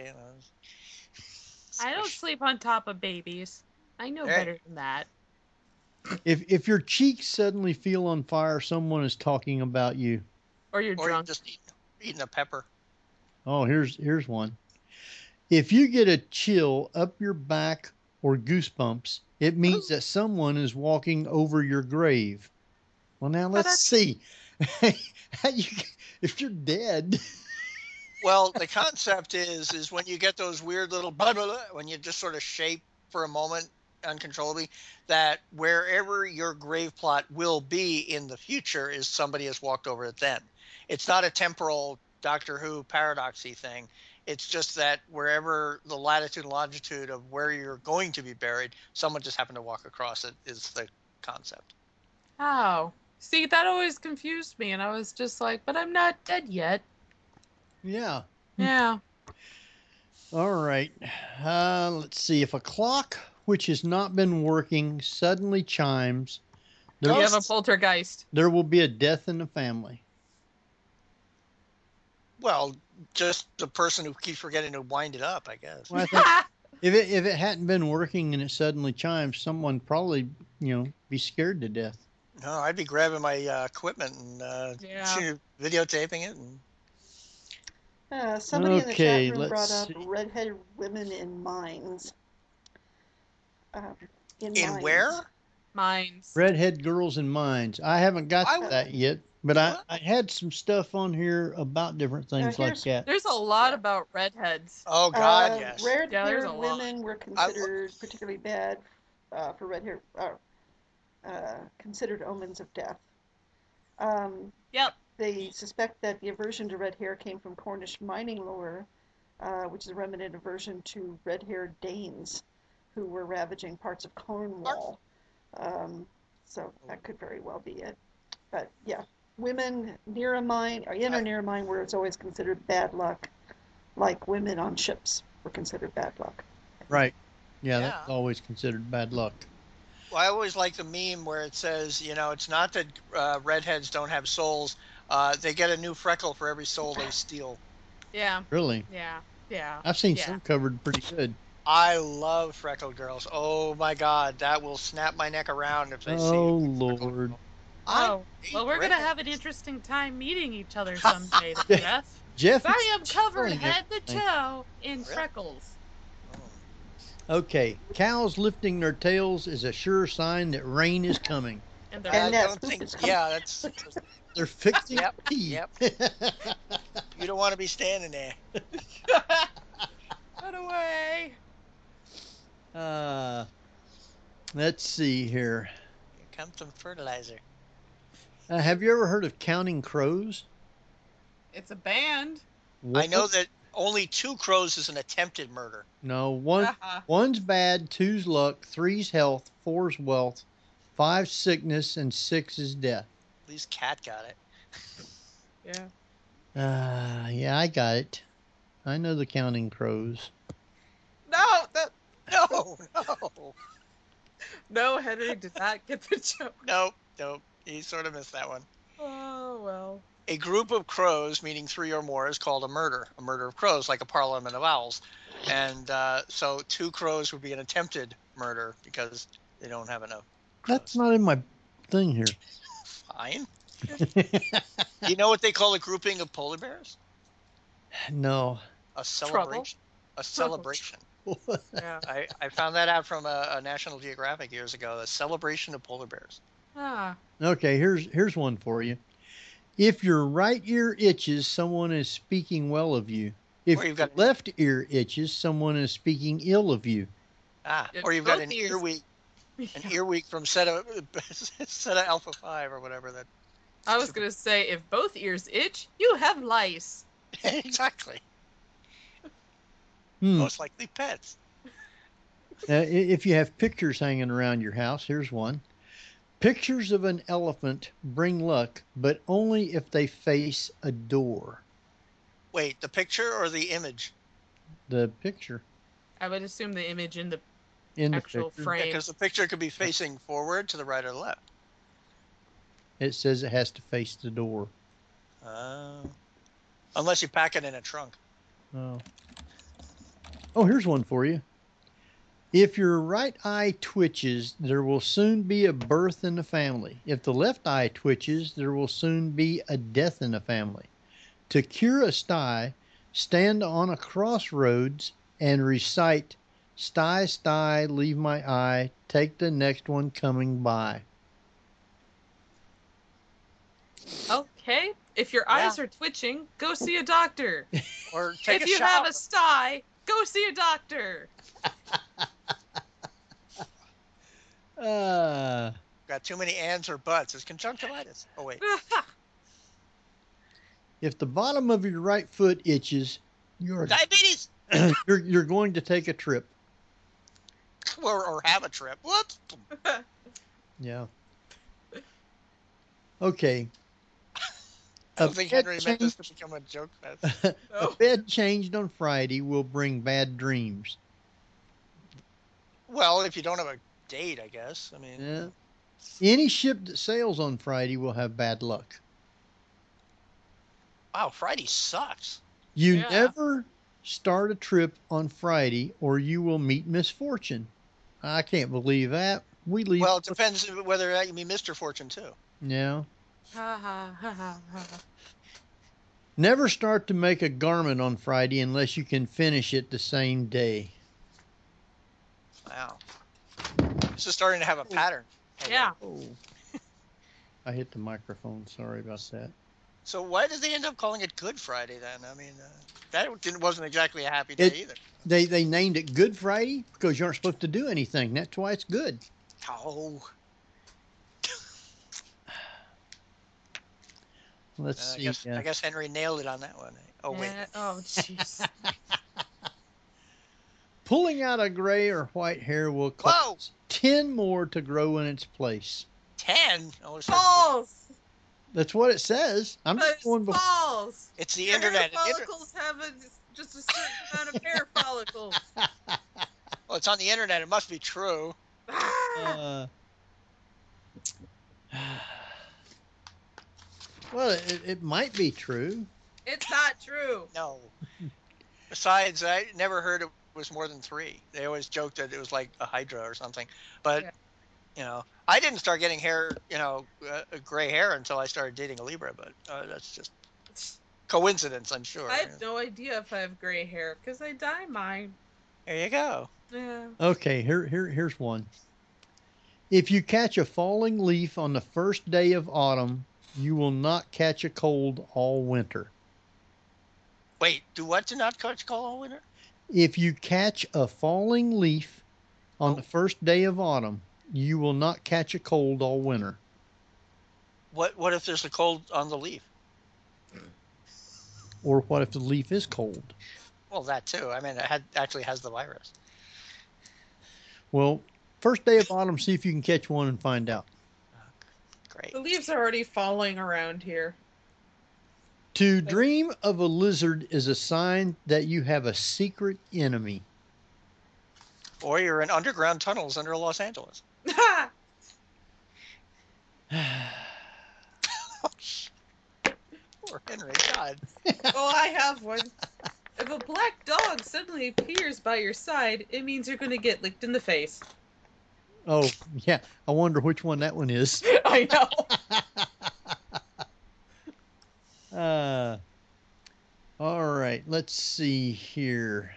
I don't sleep on top of babies. I know better than that. If your cheeks suddenly feel on fire, someone is talking about you. Or you're drunk. Or you're just eating a pepper. Oh, here's one. If you get a chill up your back or goosebumps, it means that someone is walking over your grave. Well, now let's see. If you're dead. Well, the concept is when you get those weird little blah, blah, blah, when you just sort of shape for a moment uncontrollably, that wherever your grave plot will be in the future is somebody has walked over it then. It's not a temporal Doctor Who paradoxy thing. It's just that wherever the latitude and longitude of where you're going to be buried, someone just happened to walk across it is the concept. Oh. See, that always confused me, and I was just like, but I'm not dead yet. Yeah. Yeah. All right. Let's see. If a clock which has not been working suddenly chimes, You have a poltergeist. there will be a death in the family. Well, just the person who keeps forgetting to wind it up, I guess. Well, I think if it hadn't been working and it suddenly chimes, someone probably be scared to death. No, I'd be grabbing my equipment and videotaping it. And... Somebody in the Okay, chat room brought let's up redheaded women in mines. In mines. where? Mines. Redhead girls in mines. I haven't got to that yet, but I had some stuff on here about different things like that. There's a lot about redheads. Oh God, yes. Red-haired women were considered particularly bad for red hair. Considered omens of death. Yep. They suspect that the aversion to red hair came from Cornish mining lore, which is a remnant aversion to red-haired Danes who were ravaging parts of Cornwall. So that could very well be it. But yeah, women near a mine, or in or near a mine where it's always considered bad luck, like women on ships were considered bad luck. Right. Yeah, that's always considered bad luck. Well, I always like the meme where it says, it's not that redheads don't have souls. They get a new freckle for every soul they steal. Yeah. Really? Yeah. Yeah. I've seen some covered pretty good. I love freckled girls. Oh my God, that will snap my neck around if they see. Oh Lord. Oh, well, we're gonna have an interesting time meeting each other someday, Jeff. Jeff, I am covered explain head to everything. toe in freckles. Okay, cows lifting their tails is a sure sign that rain is coming. And I don't think. Yeah, that's. They're fixing tea. Yep. You don't want to be standing there. Run away. Let's see here. Here comes some fertilizer. Have you ever heard of Counting Crows? It's a band. I know that only 2 crows is an attempted murder. No, one's bad, 2's luck, 3's health, 4's wealth, 5's sickness, and 6 is death. At least Cat got it. Yeah. Yeah, I got it. I know the Counting Crows. No, Henry did not get the joke. Nope. He sort of missed that one. Oh, well. A group of crows, meaning 3 or more, is called a murder of crows, like a parliament of owls. And so 2 crows would be an attempted murder because they don't have enough. That's not in my thing here. Fine. You know what they call a grouping of polar bears? No. A celebration. A celebration. Yeah. I found that out from a National Geographic years ago. A celebration of polar bears. Ah. Okay, here's one for you. If your right ear itches, someone is speaking well of you. If your left ear itches, someone is speaking ill of you. Or you've got an earwig. An earwig from Seta Alpha 5 or whatever that. I was going to say, if both ears itch, you have lice. Exactly. Most likely pets. If you have pictures hanging around your house, here's one. Pictures of an elephant bring luck, but only if they face a door. Wait, the picture or the image? The picture. I would assume the image in the actual frame. Because the picture could be facing forward to the right or the left. It says it has to face the door. Unless you pack it in a trunk. Oh, here's one for you. If your right eye twitches, there will soon be a birth in the family. If the left eye twitches, there will soon be a death in the family. To cure a sty, stand on a crossroads and recite, "Sty, sty, leave my eye, take the next one coming by." Okay. If your eyes are twitching, go see a doctor. Or take if a you shower. have a sty, go see a doctor. Got too many ands or buts. It's conjunctivitis. Oh, wait. If the bottom of your right foot itches, Diabetes! you're going to take a trip. Or have a trip. Whoops. Yeah. Okay. I don't think Henry meant this to become a joke fest. A bed changed on Friday will bring bad dreams. Well, if you don't have a date, I guess. I mean, Yeah. Any ship that sails on Friday will have bad luck. wow, Friday sucks. You never start a trip on Friday or you will meet misfortune. I can't believe that. We leave. Well, it depends whether you mean Mr. Fortune, too. Yeah. Ha ha ha ha ha. Never start to make a garment on Friday unless you can finish it the same day. Wow. This is starting to have a pattern. Yeah. Oh. I hit the microphone. Sorry about that. So why did they end up calling it Good Friday then? I mean, that wasn't exactly a happy day either. They named it Good Friday because you aren't supposed to do anything. That's why it's good. Oh. Let's see. I guess Henry nailed it on that one. Oh, wait. Oh, jeez. Pulling out a gray or white hair will cause 10 more to grow in its place. 10? Oh, False. That's what it says. I'm just going before. False. It's the Your internet. Hair follicles have just a certain amount of hair follicles. Well, it's on the internet. It must be true. Well, it might be true. It's not true. No. Besides, I never heard it was more than 3. They always joked that it was like a hydra or something. But, you know, I didn't start getting hair, gray hair until I started dating a Libra. But that's just coincidence, I'm sure. I have no idea if I have gray hair because I dye mine. There you go. Yeah. Okay, here's one. If you catch a falling leaf on the first day of autumn, you will not catch a cold all winter. Wait, do what to not catch cold all winter? If you catch a falling leaf on the first day of autumn, you will not catch a cold all winter. What if there's a cold on the leaf? Or what if the leaf is cold? Well, that too. I mean, it actually has the virus. Well, first day of autumn, see if you can catch one and find out. Great. The leaves are already falling around here. To dream of a lizard is a sign that you have a secret enemy. Or you're in underground tunnels under Los Angeles. Poor Henry, God. Oh, I have one. If a black dog suddenly appears by your side, it means you're going to get licked in the face. Oh, yeah. I wonder which one that one is. I know. All right. Let's see here.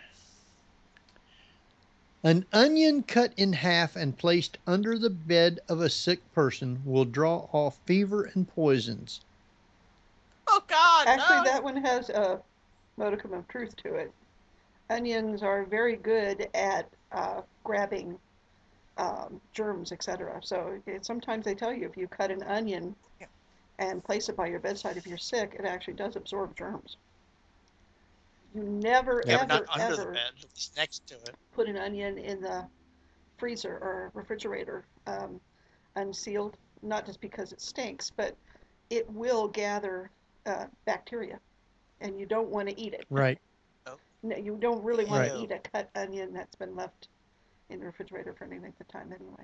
An onion cut in half and placed under the bed of a sick person will draw off fever and poisons. Oh, God, Actually, that one has a modicum of truth to it. Onions are very good at grabbing germs, etc. So sometimes they tell you if you cut an onion and place it by your bedside if you're sick, it actually does absorb germs. You never, but ever, not under ever the bed. It's next to it. put an onion in the freezer or refrigerator unsealed, not just because it stinks, but it will gather bacteria, and you don't want to eat it. Right. No, you don't really want to Right. eat a cut onion that's been left in the refrigerator for any length of time anyway.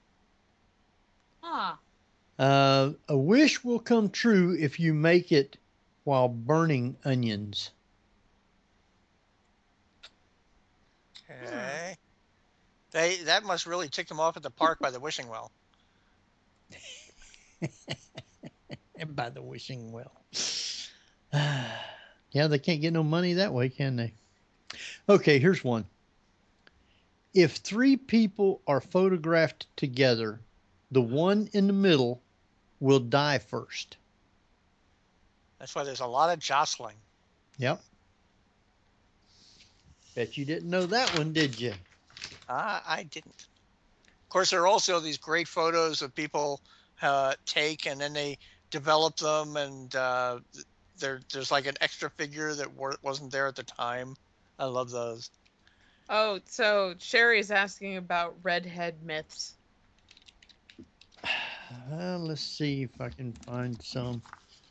Huh. A wish will come true if you make it while burning onions. Okay. That must really tick them off at the park by the wishing well. And by the wishing well. Yeah, they can't get no money that way, can they? Okay, here's one. If 3 people are photographed together, the one in the middle will die first. That's why there's a lot of jostling. Yep. Bet you didn't know that one, did you? I didn't. Of course, there are also these great photos of people take, and then they develop them, and there's like an extra figure that wasn't there at the time. I love those. Oh, so Sherry's asking about redhead myths. Let's see if I can find some.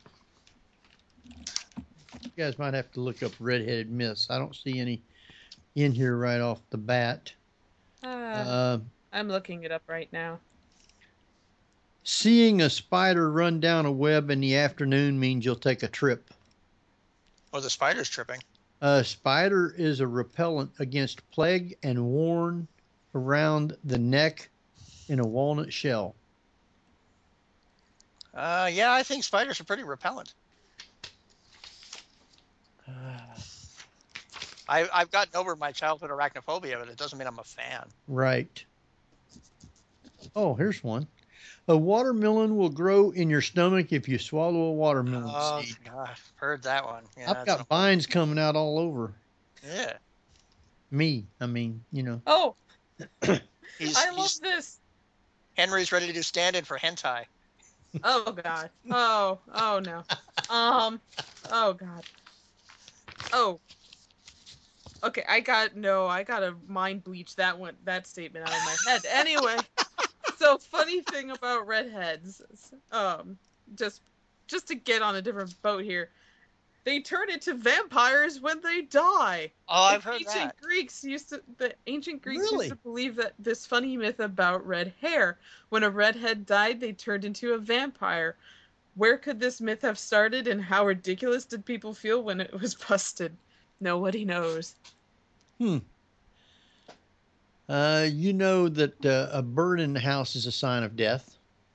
You guys might have to look up redheaded myths. I don't see any in here right off the bat. I'm looking it up right now. Seeing a spider run down a web in the afternoon means you'll take a trip. Oh, the spider's tripping. A spider is a repellent against plague and worn around the neck in a walnut shell. Yeah, I think spiders are pretty repellent. I've gotten over my childhood arachnophobia, but it doesn't mean I'm a fan. Right. Oh, here's one. A watermelon will grow in your stomach if you swallow a watermelon seed. God, I've heard that one. Yeah, I've got vines coming out all over. Yeah. Me, I mean, you know. Oh, I love this. Henry's ready to do stand-in for hentai. Oh God. Oh no. Oh God. Oh. Okay, I gotta mind bleach that statement out of my head. Anyway, so funny thing about redheads, just to get on a different boat here, they turn into vampires when they die. Oh, I've heard that. The ancient Greeks Really? used to believe that this funny myth about red hair. When a redhead died, they turned into a vampire. Where could this myth have started, and how ridiculous did people feel when it was busted? Nobody knows. You know that a bird in the house is a sign of death.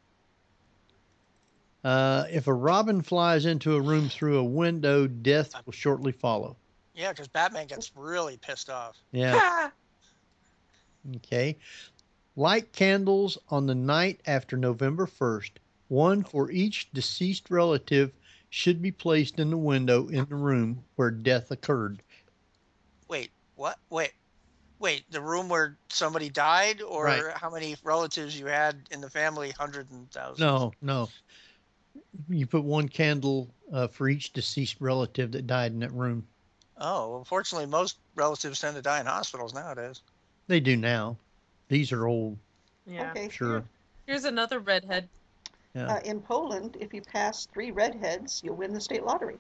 If a robin flies into a room through a window, death will shortly follow. Yeah, because Batman gets really pissed off. Yeah. Okay. Light candles on the night after November 1st. One for each deceased relative should be placed in the window in the room where death occurred. Wait, what? Wait, the room where somebody died, or Right. how many relatives you had in the family? Hundreds and thousands. No. You put one candle for each deceased relative that died in that room. Oh, well, fortunately, most relatives tend to die in hospitals nowadays. They do now. These are old. Yeah. Okay. Sure. Here's another redhead. Yeah. In Poland, if you pass 3 redheads, you'll win the state lottery.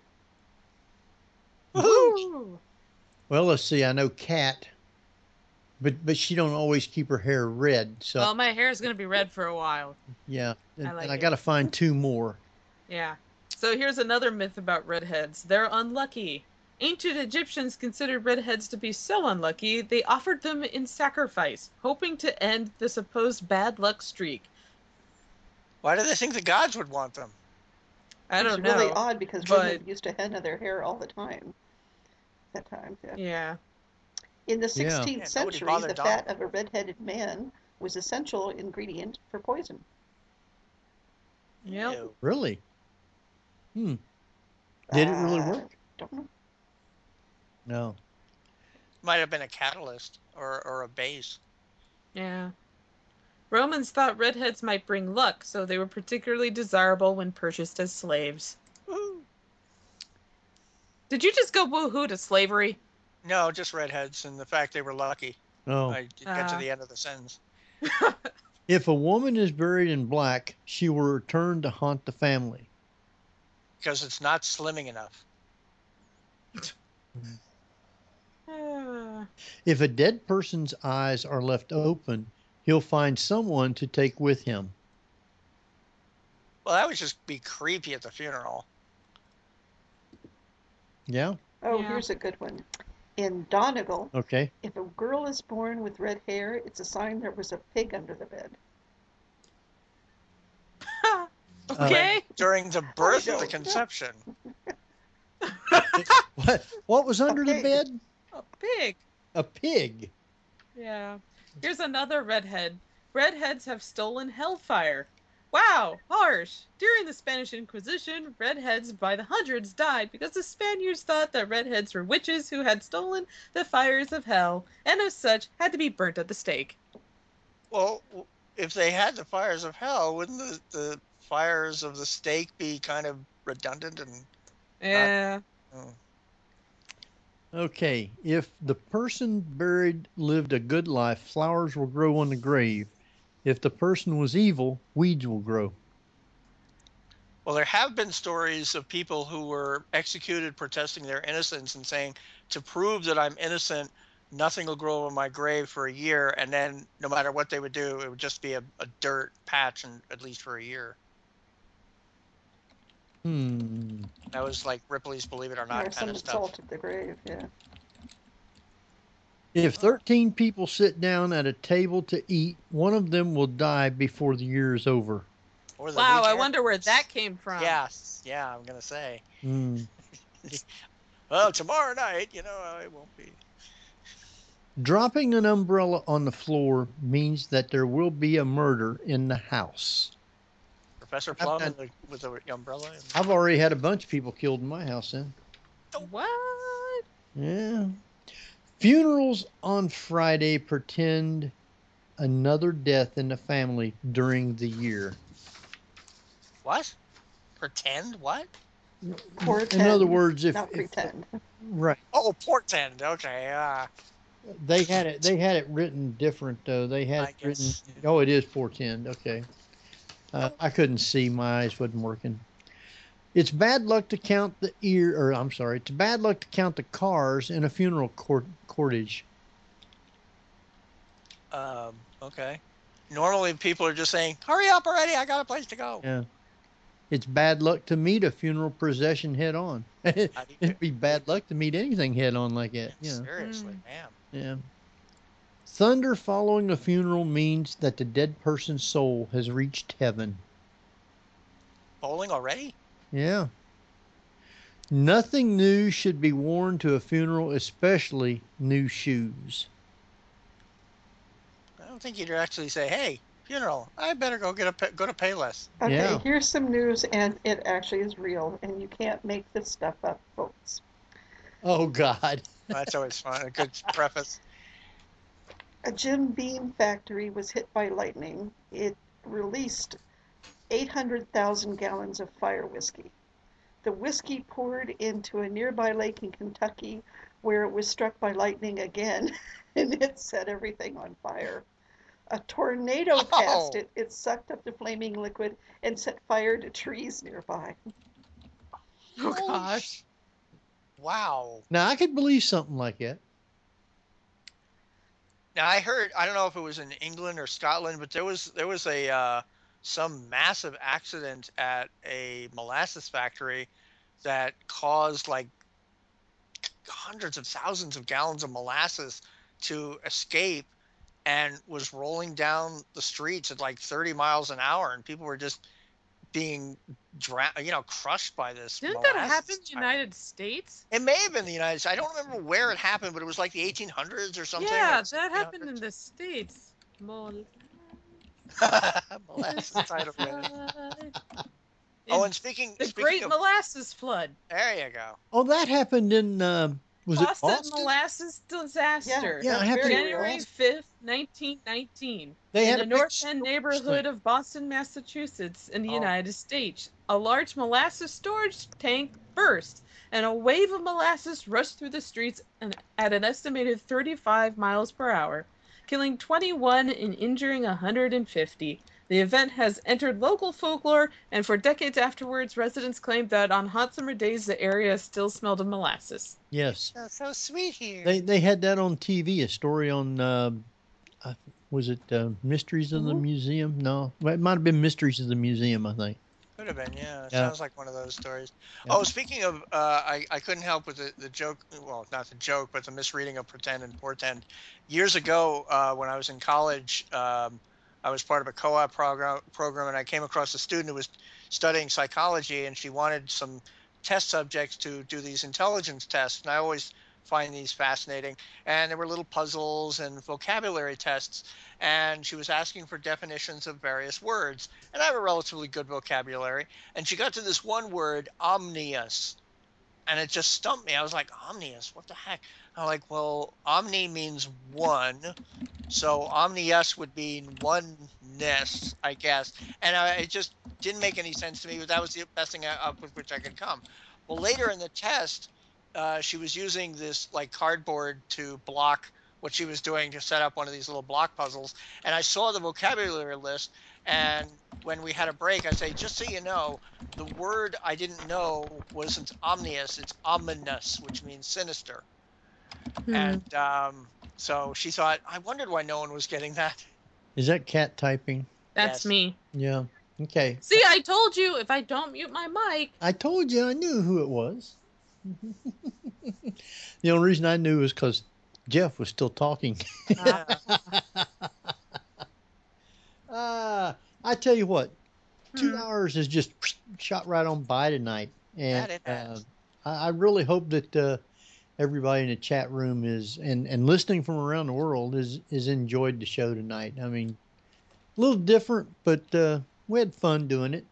Woohoo! Well, let's see. I know Kat, but she don't always keep her hair red. So Well, my hair is gonna be red for a while. yeah, and I like I it. got to find 2 more. Yeah. So here's another myth about redheads. They're unlucky. Ancient Egyptians considered redheads to be so unlucky, they offered them in sacrifice, hoping to end the supposed bad luck streak. Why do they think the gods would want them? I don't know. It's really odd because but women used to henna their hair all the time. That time, yeah. yeah. In the Yeah. 16th Yeah, nobody century, bothered the dying. fat of a red-headed man was essential ingredient for poison. Yep. Ew. Really? Did it really work? Don't know. No. Might have been a catalyst or a base. Yeah. Romans thought redheads might bring luck, so they were particularly desirable when purchased as slaves. Woo. Did you just go woohoo to slavery? No, just redheads and the fact they were lucky. No. I get to the end of the sentence. If a woman is buried in black, she will return to haunt the family. Because it's not slimming enough. If a dead person's eyes are left open, he'll find someone to take with him. Well, that would just be creepy at the funeral. Yeah? Oh, Yeah. here's a good one. In Donegal, Okay. if a girl is born with red hair, it's a sign there was a pig under the bed. Okay. During the birth of the conception. What was under the Okay. bed? A pig. A pig. Yeah. Here's another redhead. Redheads have stolen hellfire. Wow, harsh. During the Spanish Inquisition, redheads by the hundreds died because the Spaniards thought that redheads were witches who had stolen the fires of hell, and as such had to be burnt at the stake. Well, if they had the fires of hell, wouldn't the fires of the stake be kind of redundant and? Yeah. Okay, if the person buried lived a good life, flowers will grow on the grave. If the person was evil, weeds will grow. Well, there have been stories of people who were executed protesting their innocence and saying, to prove that I'm innocent, nothing will grow on my grave for a year, and then no matter what they would do, it would just be a dirt patch, and at least for a year. That was like Ripley's Believe It or Not kind of stuff. Salt at the grave, yeah. If 13 people sit down at a table to eat, one of them will die before the year is over. Wow, I wonder where that came from. Yes, yeah, I'm going to say. Mm. Well, tomorrow night, it won't be. Dropping an umbrella on the floor means that there will be a murder in the house. Professor Plum with the umbrella? I've already had a bunch of people killed in my house then. What? Yeah. Funerals on Friday pretend another death in the family during the year. What? Pretend what? Portend, in other words, not pretend. Right. Oh, portend. Okay. They had it written different though. They had it written. Oh, it is portend. Okay. I couldn't see. My eyes wasn't working. It's bad luck to count it's bad luck to count the cars in a funeral cortege. Okay. Normally people are just saying, hurry up already, I got a place to go. Yeah. It's bad luck to meet a funeral procession head on. It'd be bad luck to meet anything head on like that. Yeah. Seriously, man. Yeah. Thunder following a funeral means that the dead person's soul has reached heaven. Bowling already? Yeah. Nothing new should be worn to a funeral, especially new shoes. I don't think you'd actually say, hey, funeral, I better go to Payless. Okay, Yeah. Here's some news, and it actually is real, and you can't make this stuff up, folks. Oh, God. That's always fun. A good preface. A Jim Beam factory was hit by lightning. It released 800,000 gallons of fire whiskey. The whiskey poured into a nearby lake in Kentucky where it was struck by lightning again, and it set everything on fire. A tornado passed it. It sucked up the flaming liquid and set fire to trees nearby. Oh, gosh. Wow. Now, I could believe something like that. Now, I don't know if it was in England or Scotland, but there was some massive accident at a molasses factory that caused like hundreds of thousands of gallons of molasses to escape and was rolling down the streets at like 30 miles an hour, and people were just being crushed by this. Didn't that happen in the United States? It may have been the United States. I don't remember where it happened, but it was like the 1800s or something. Yeah, that happened in the States. Molasses title. Oh, and speaking Great of Molasses Flood. There you go. Oh, that happened in was it Boston? Molasses disaster. Yeah, it happened in January 5th, 1919. They had in the North End neighborhood of Boston, Massachusetts, in the United States. A large molasses storage tank burst, and a wave of molasses rushed through the streets at an estimated 35 miles per hour, killing 21 and injuring 150. The event has entered local folklore, and for decades afterwards, residents claimed that on hot summer days, the area still smelled of molasses. Yes. That's so sweet here. They had that on TV, a story on, was it Mysteries of the Museum? No, it might have been Mysteries of the Museum, I think. Could have been, yeah. It Yeah. sounds like one of those stories. Yeah. Oh, speaking of, I couldn't help with the joke, well, not the joke, but the misreading of pretend and portend. Years ago, when I was in college, I was part of a co-op program, and I came across a student who was studying psychology, and she wanted some test subjects to do these intelligence tests. And I always find these fascinating. And there were little puzzles and vocabulary tests. And she was asking for definitions of various words. And I have a relatively good vocabulary. And she got to this one word, omnious. And it just stumped me. I was like, omnious, what the heck? I'm like, well, omni means one. So omnious would mean oneness, I guess. And it just didn't make any sense to me, but that was the best thing up with which I could come. Well, later in the test, she was using this like cardboard to block what she was doing to set up one of these little block puzzles. And I saw the vocabulary list. And when we had a break, I say, just so you know, the word I didn't know wasn't omnious, it's ominous, which means sinister. And so she thought, I wondered why no one was getting that. Is that cat typing? That's me. Yeah. Okay. See, I told you if I don't mute my mic. I told you I knew who it was. The only reason I knew was because Jeff was still talking. I tell you what, 2 hours is just shot right on by tonight. And I really hope that everybody in the chat room is and listening from around the world is enjoyed the show tonight. I mean, a little different, but we had fun doing it.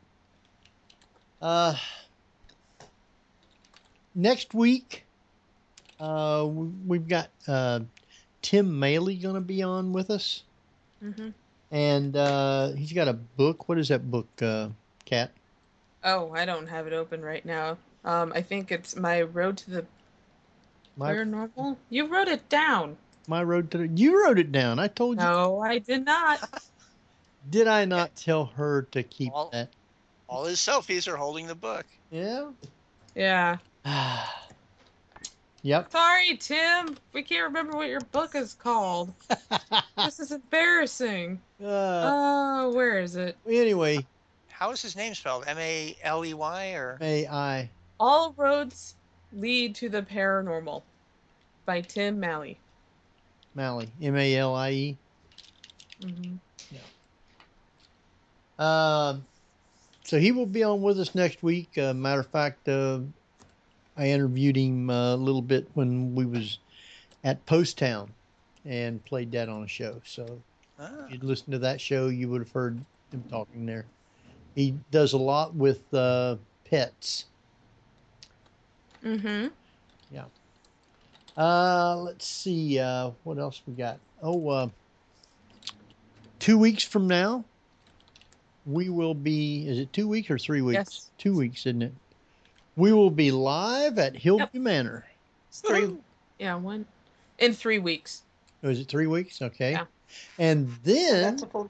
Next week, we've got Tim Maley going to be on with us. Mm-hmm. And he's got a book. What is that book, Kat? Oh, I don't have it open right now. I think it's My Road to the Paranormal. You wrote it down. My Road to the... You wrote it down. I told you. No, I did not. Did I not tell her to keep that? All his selfies are holding the book. Yeah? Yeah. Yep. Sorry, Tim. We can't remember what your book is called. This is embarrassing. Where is it? Anyway. How is his name spelled? M-A-L-E-Y or? A-I. All Roads Lead to the Paranormal by Tim Maley. Maley. M-A-L-I-E. Mm-hmm. Yeah. So he will be on with us next week. Matter of fact, I interviewed him a little bit when we was at Post Town and played that on a show. So if you'd listened to that show, you would have heard him talking there. He does a lot with pets. Mm-hmm. Yeah. Let's see. What else we got? 2 weeks from now, we will be, is it 2 weeks or 3 weeks? Yes. 2 weeks, isn't it? We will be live at Hillview Manor. It's 3. Yeah, in 3 weeks. Oh, is it 3 weeks? Okay. Yeah. And then That's a full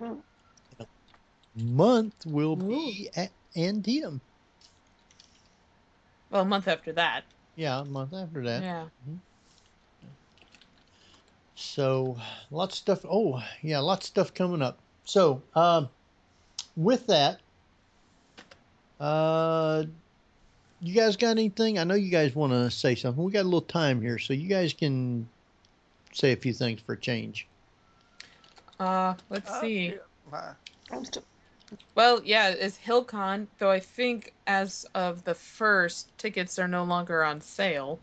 month will be at Antietam. Well, a month after that. Yeah, a month after that. Yeah. Mm-hmm. So lots of stuff. Oh, yeah, lots of stuff coming up. So with that, you guys got anything? I know you guys want to say something. We got a little time here, so you guys can say a few things for a change. Let's see. Well, yeah, it's HillCon, though I think as of the 1st, tickets are no longer on sale.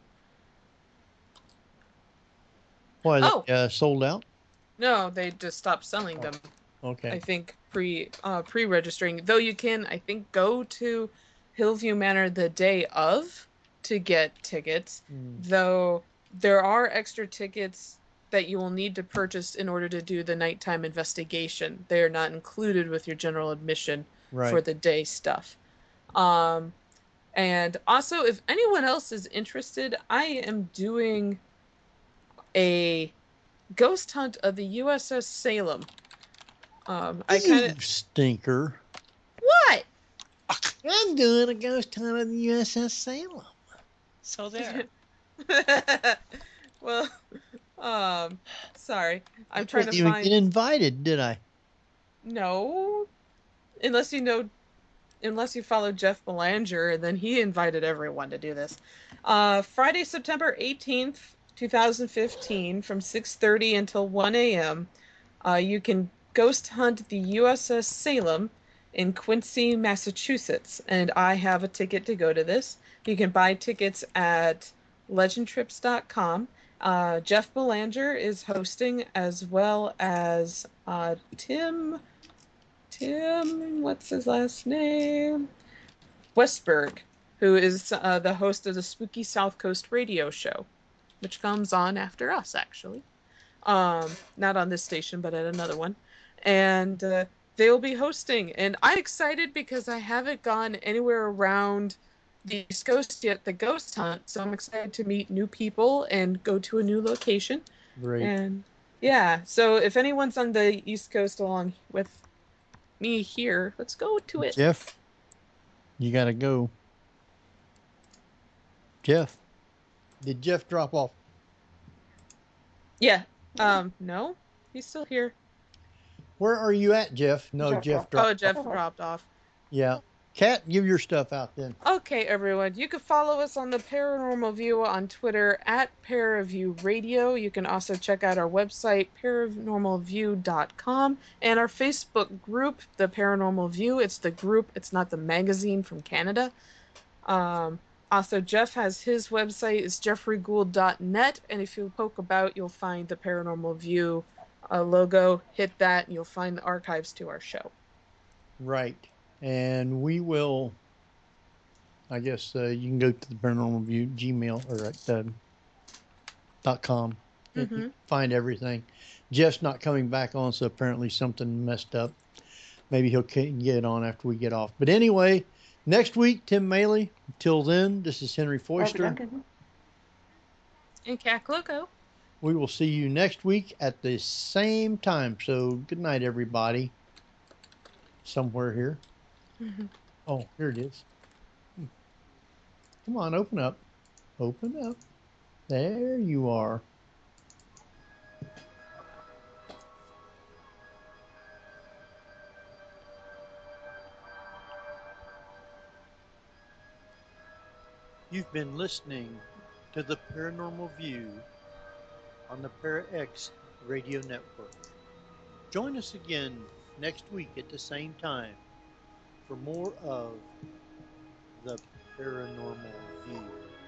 Why, sold out? No, they just stopped selling them. Okay. I think pre-registering. Though you can, I think, go to Hillview Manor the day of to get tickets. Though there are extra tickets that you will need to purchase in order to do the nighttime investigation. They are not included with your general admission for the day stuff. And also, if anyone else is interested, I am doing a ghost hunt of the USS Salem. You stinker. What? I'm doing a ghost hunt of the USS Salem. So there. Well, sorry. I'm I trying didn't to even find... get invited, did I? No. Unless you follow Jeff Belanger, and then he invited everyone to do this. Friday, September 18th, 2015, from 6:30 until 1 a.m., you can ghost hunt the USS Salem in Quincy, Massachusetts. And I have a ticket to go to this. You can buy tickets at legendtrips.com. Jeff Belanger is hosting, as well as Tim, what's his last name? Westberg, who is the host of the Spooky South Coast radio show, which comes on after us, actually. Not on this station, but at another one. And they will be hosting. And I'm excited because I haven't gone anywhere around the East Coast yet, the ghost hunt. So I'm excited to meet new people and go to a new location. Great. And yeah, so if anyone's on the East Coast along with me here, let's go to it. Jeff, you got to go. Jeff, did Jeff drop off? Yeah. No, he's still here. Where are you at, Jeff? No, Jeff dropped off. Oh, Jeff dropped off. Yeah. Kat, give your stuff out then. Okay, everyone. You can follow us on the Paranormal View on Twitter at Paraview Radio. You can also check out our website, paranormalview.com, and our Facebook group, The Paranormal View. It's the group, it's not the magazine from Canada. Also, Jeff has his website, is jeffreygould.net, and if you poke about, you'll find the Paranormal View logo. Hit that, and you'll find the archives to our show. Right. And we will, I guess you can go to the Paranormal View Gmail or at .com. Find everything. Jeff's not coming back on, so apparently something messed up. Maybe he'll get on after we get off. But anyway, next week, Tim Maley. Until then, this is Henry Foister. And Cat Loco. We will see you next week at the same time. So good night, everybody. Somewhere here. Oh, here it is. Come on, open up. Open up. There you are. You've been listening to the Paranormal View on the ParaX Radio Network. Join us again next week at the same time for more of the Paranormal View.